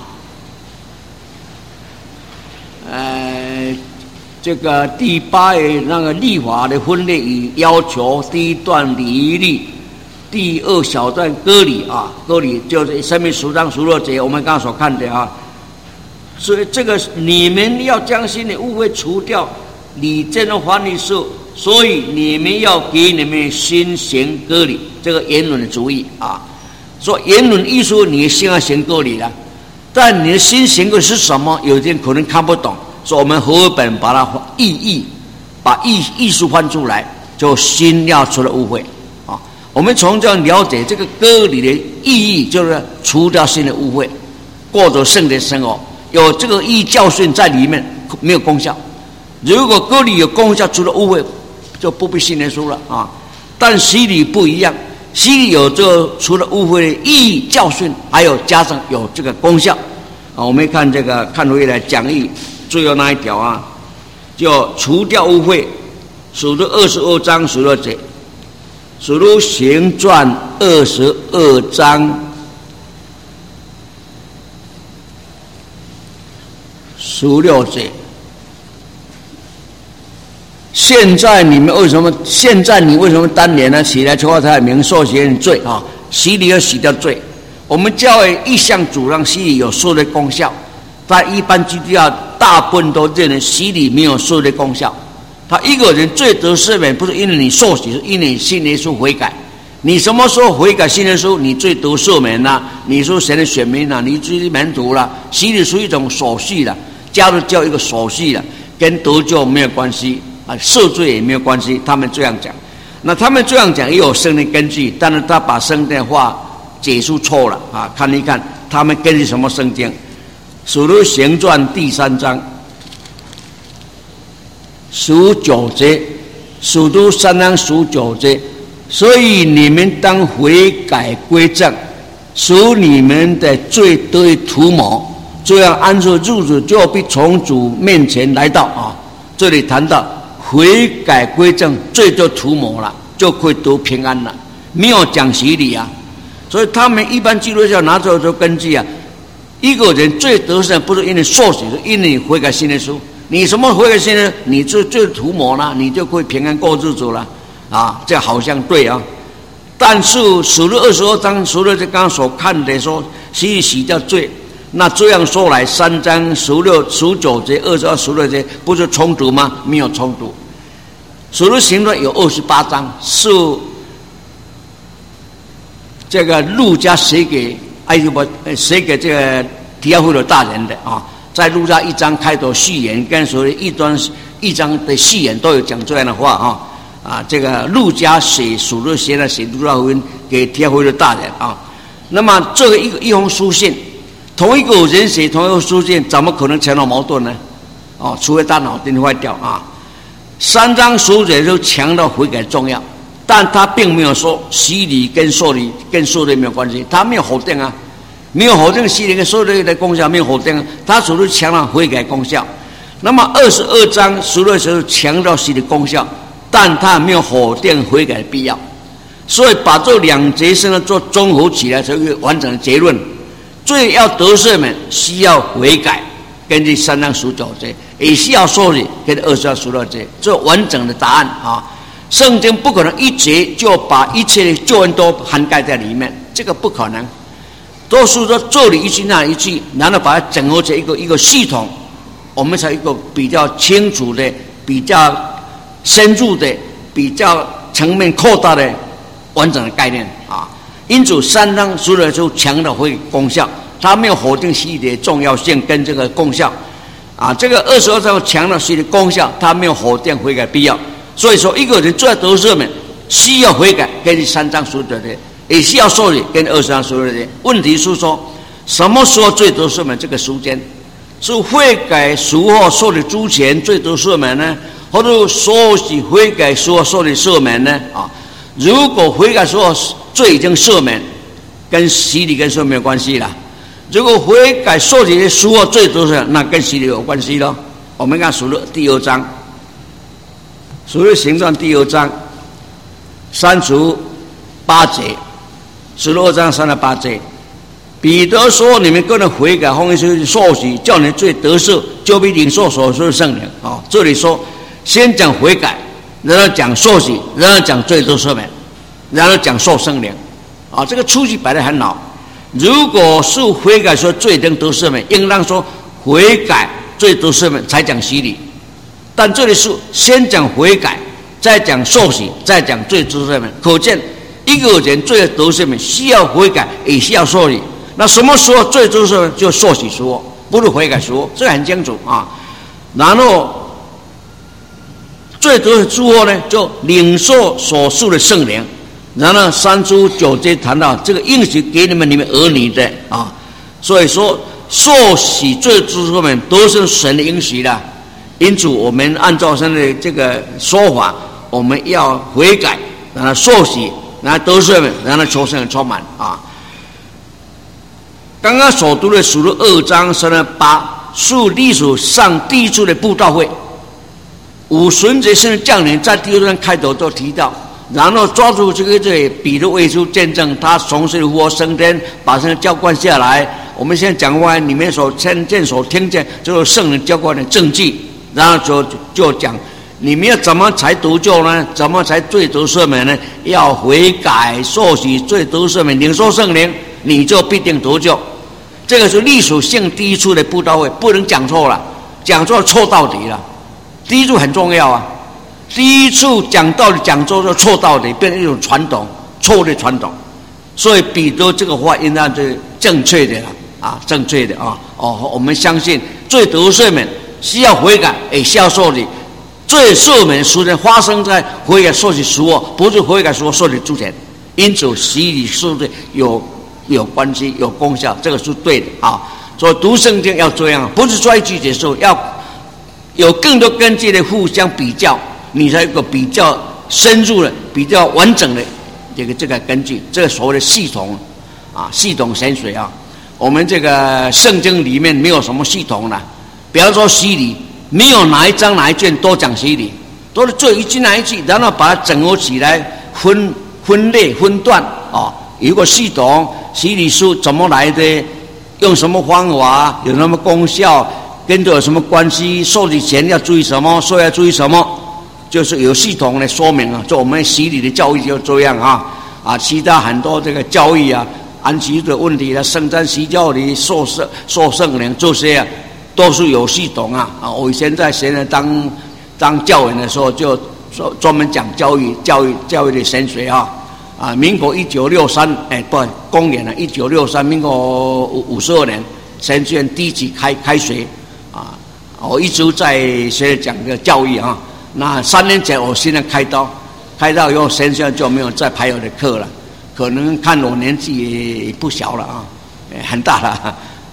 这个第8页那个律法的分类与要求，第1段礼仪律，第2小段割礼啊，割礼就是申命10章16节，我们刚刚所看的啊。所以这个你们要将心的污秽除掉，你这种翻译是，所以你们要给你们心行割礼，这个原文的主义啊。说原文意思你心要行割礼了。但你的心行的是什么？有些人可能看不懂，所以我们和合本把它把意思翻出来，就心要除了污秽啊。我们从这样了解这个割礼的意义，就是除掉心的污秽，过着圣的生活，有这个意义教训在里面，没有功效。如果割礼有功效，除了污秽，就不必信耶稣了啊。但洗礼不一样。洗礼有这个除了污秽的意义教训，还有加上有这个功效啊。我们看这个看回来讲义最后那一条啊，就除掉污秽，属于22章16节，属于行传22章16节。现在你为什么当年呢？起来求他的名，受洗认罪啊！洗礼要洗掉罪。我们教会一向主张洗礼有赦罪功效，但一般基督教大部分都认为洗礼没有赦罪功效。他一个人罪得赦免，不是因为你受洗，是因为你信耶稣悔改。你什么时候悔改信耶稣，你罪得赦免了，你是神的选民了，你是门徒了。洗礼是一种手续了，加入教一个手续了，跟得救没有关系。赦罪也没有关系，他们这样讲。那他们这样讲也有圣经根据，但是他把圣经的话解释错了啊！看一看他们根据什么圣经？使徒行传第3章19节，使徒3章19节，所以你们当悔改归正，使你们的罪得以涂抹，这样安息日子就必从主面前来到啊！这里谈到。悔改归正，罪就涂抹了，就可以得平安了。没有讲洗礼啊，所以他们一般基督教拿出来做根据啊。一个人罪得赦不是因为受洗，是因为你悔改信耶稣。你什么悔改信呢？你罪涂抹了，你就可以平安过日子了啊。这好像对啊，但是使徒22章除了刚刚所看的说洗掉罪。那这样说来，3章19节、22、16节不是冲突吗？没有冲突。使徒行传有28章，是这个路加写给这个提阿非罗大人的啊。在路加1章开头序言，跟所谓1章的序言都有讲这样的话啊。这个路加写路加福音给提阿非罗大人啊。那么这个一封书信。 同一个人写同一个书卷，怎么可能前后矛盾呢？哦，除非大脑筋坏掉啊。三章书卷就强调悔改重要，但他并没有说洗礼跟受礼跟受礼没有关系，他没有否定啊，没有否定洗礼跟受礼的功效，没有否定啊，他只是强调悔改功效。那么22章16节强调洗礼功效，但他没有否定悔改的必要，所以把这两节圣经做综合起来，才有完整的结论。罪要得赦免，需要悔改，根据3章19节，也需要受礼，跟22章16节，这完整的答案啊。圣经不可能一节就把一切的救恩都涵盖在里面，这个不可能。都是说这里一句那一句，然后把它整合成一个系统，我们才有一个比较清楚的、比较深入的、比较层面扩大的完整的概念啊。因此3章16节强调会功效，他没有否定洗礼的重要性跟这个功效啊。这个22章强调洗礼的功效，他没有否定悔改必要。所以说，一个人罪得赦免需要悔改，根据3章16节，也需要受礼，跟22章16节。问题是说，什么时候罪得赦免？这个时间是悔改赎后受礼之前罪得赦免呢，或者受洗悔改赎后受礼赦免呢？啊，如果悔改赎后罪已经赦免，跟洗礼跟赦免没有关系了。如果悔改受洗赎后罪得赦免，那跟洗礼有关系咯。我们看属灵第2章。属灵行传第2章38节，使徒2章38节，彼得说：“你们个人悔改，奉耶稣受洗，叫你罪得赦，就必领受所受的圣灵。”啊，这里说先讲悔改，然后讲受洗，然后讲罪得赦免，然后讲受圣灵。啊，这个次序摆得很好。如果是悔改说罪能得赦免，应当说悔改罪得赦免才讲洗礼。但这里是先讲悔改，再讲受洗，再讲罪得赦免。可见一个人罪得赦免需要悔改，也需要受洗。那什么时候罪得赦免？就受洗时候，不是悔改时候，这个很清楚啊。然后罪得赦之后呢，就领受所受的圣灵。然后3章9节谈到这个应许给你们儿女的啊，所以说受洗罪得赦免都是神的应许的。因此我们按照神的这个说法，我们要悔改，然后受洗，然后得赦免，然后求圣灵充满啊。刚刚所读的属于2章38，是历史上第一次的布道会。五旬节圣灵降临，在第2章开头就提到，然后抓住这个彼得为主见证，他从死里复活升天，把圣灵浇灌下来。我们现在讲话里面所看见、所听见，就是圣灵浇灌的证据。然后就讲，你们要怎么才得救呢？怎么才罪得赦免呢？要悔改、受洗、罪得赦免、领受圣灵，你就必定得救。这个是历史性第一次的布道会，不能讲错了，讲错错到底了。第一次很重要啊，第一次讲道理讲错就错到底，变成一种传统，错的传统。所以彼得这个话应当是正确的了啊，正确的啊。哦，我们相信罪得赦免。需要悔改，也需要受洗。罪赦免时间发生在悔改受洗时候，不是悔改时候受洗之前。因此，洗礼受罪有关系、有功效，这个是对的啊。所以读圣经要这样，不是抓一句结束，要有更多根据的互相比较，你才有个比较深入的、比较完整的这个根据，这个所谓的系统啊，系统神学啊。我们这个圣经里面没有什么系统了。比方说洗礼，没有哪一章哪一卷都讲洗礼，都是这一句那一句，然后把它整合起来，分类分段啊，有一个系统。洗礼书怎么来的？用什么方法？有什么功效？跟这有什么关系？受洗前要注意什么？受要注意什么？就是有系统的说明啊。就我们洗礼的教育就这样啊，其他很多这个教育啊，安息的问题啊，圣餐洗教礼、受圣灵这些啊。都是有系统啊！我以前在学呢当教员的时候，就专门讲教育的神学啊！民国1963，公元1963，民国52年，神学院第一期开学啊！我一直在学讲这个教育啊。那3年前我现在开刀以后，神学院就没有再排我的课了。可能看我年纪也不小了啊，很大了。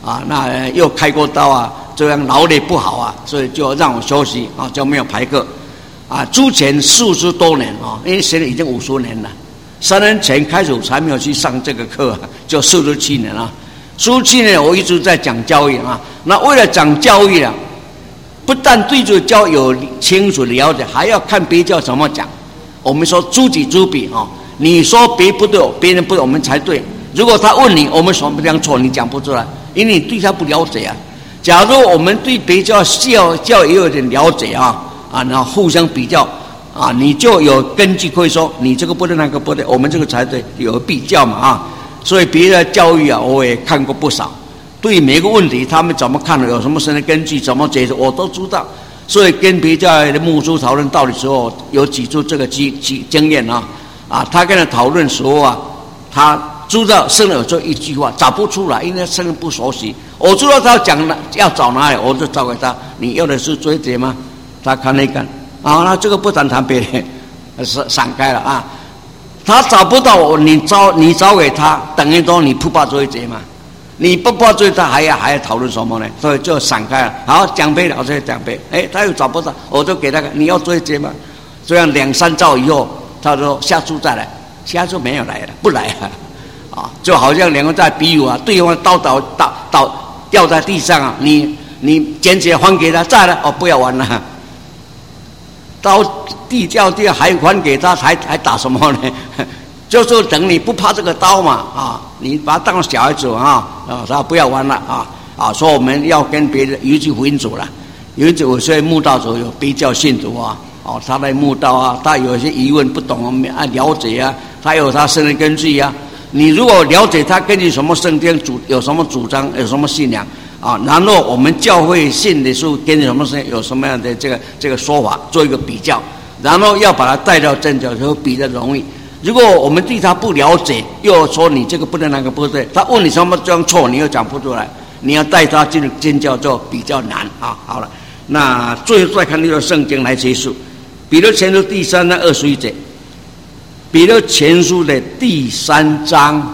啊，那又开过刀啊，这样劳累不好啊，所以就让我休息啊，就没有排课。啊，之前40多年啊，因为现在已经50年了。3年前开始我才没有去上这个课，就47年了。17年我一直在讲教育啊，那为了讲教育啊，不但对这个教育有清楚的了解，还要看别教怎么讲。我们说知己知彼啊，你说别不对，别人不对，我们才对。如果他问你，我们什么这样错，你讲不出来，因为你对他不了解啊。假如我们对别教教也有点了解啊，然后互相比较啊，你就有根据可以说你这个不对那个不对，我们这个才对，有比较嘛啊。所以别的教育啊，我也看过不少，对每个问题他们怎么看的，有什么新的根据，怎么解释我都知道。所以跟别教的牧师讨论道理的时候，有几处这个经验啊，他跟他讨论的时候啊，他知道圣人有这一句话找不出来，因为圣人不熟悉。我知道他讲要找哪里，我就找给他。你要的是追节吗？他看了一看，那这个不谈别人，闪开了啊。他找不到我，你找给他，等于说你不怕追节嘛？你不怕追他，还要讨论什么呢？所以就闪开了。好，讲别了，我再讲别。他又找不到，我就给他你要追节吗？这样2、3招以后，他说下次再来，下次没有来了，不来了。就好像两个在比武啊，对方刀掉在地上啊，你捡起来还给他，再来不要玩了，刀地掉地还还给他，还打什么呢？就是等你不怕这个刀嘛你把他当小孩子他不要玩了说我们要跟别人尤其福音组了，尤其我现在慕道组有别教信徒他来慕道他有些疑问不懂了解他有他圣经根据你如果了解他根据什么圣经有什么主张，有什么信仰然后我们教会信的书根据什么圣有什么样的这个说法做一个比较，然后要把它带到正教就比较容易。如果我们对他不了解，又说你这个不对那个不对，他问你什么这样错，你又讲不出来，你要带他进入正教就比较难好了，那最后再看这个圣经来结束。彼得前书第3章21节，彼得前书的第3章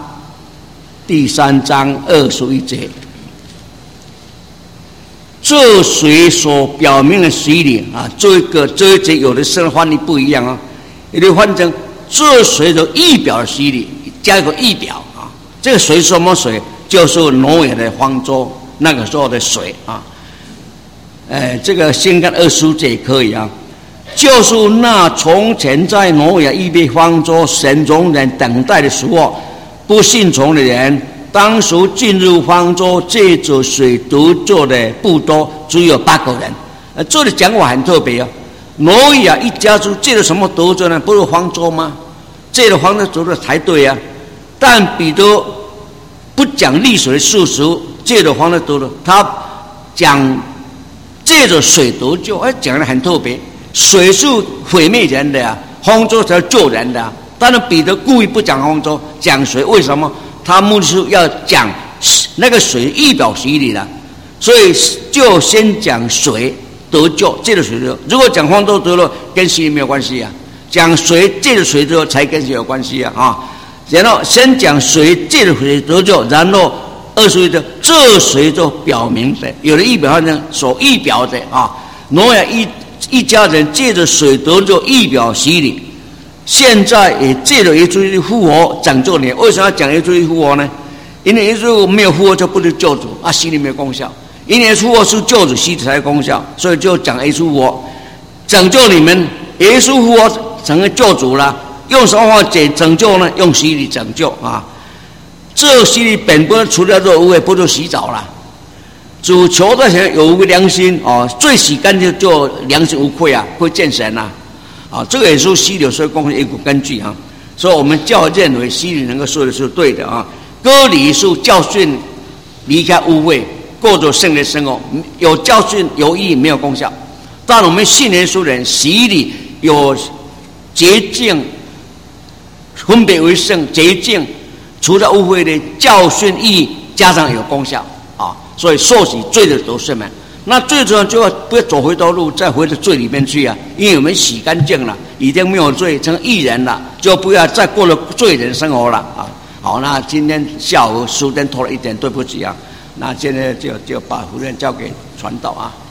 21节，这水所表明的洗礼这一节有的圣翻译不一样有的翻成这水的预表的洗礼，加一个预表这个水是什么水？就是挪亚的方舟那个时候的水这个先看25节也可以就是那从前在挪亚预备方舟神容忍等待的时候，不信从的人，当时进入方舟借着水得救的不多，只有8个人。这里讲法很特别挪亚一家族借了什么得救呢？不是方舟吗？借了方舟得救才对但彼得不讲历史的事实，借了方舟得救，他讲借着水得救，讲得很特别。水是毁灭人的方舟才救人的当然彼得故意不讲方舟，讲水，为什么？他目的是要讲那个水预表洗礼了，所以就先讲水得救，借着水得救。如果讲方舟得救，跟洗礼没有关系讲水借着水得救才跟洗礼有关系然后先讲水借着水得救，然后21节这水就表明的，有的预表呢所预表的挪亚一家人借着水得救，预表洗礼。现在也借着耶稣的复活拯救你。为什么要讲耶稣的复活呢？因为耶稣没有复活就不是救主洗礼没有功效。因为复活是救主，洗礼才有功效，所以就讲耶稣复活拯救你们。耶稣复活成为救主了，用什么方法拯救呢？用洗礼拯救这洗礼本不除了这污秽，不就洗澡了？主求的人有无良心最洗干净就良心无愧会见神这个也是洗礼所以贡献一股根据所以我们教认为洗礼能够说的是对的割礼是教训离开污秽，过着圣的生活，有教训有意义没有功效。但我们信耶稣人洗礼有洁净，分别为圣，洁净除了污秽的教训意义，加上有功效所以受洗罪的得赦免。那最重要就要不要走回头路，再回到罪里面去因为我们洗干净了，已经没有罪，成义人了，就不要再过了罪人生活了好，那今天下午时间拖了一点，对不起那现在就把福任交给传道啊。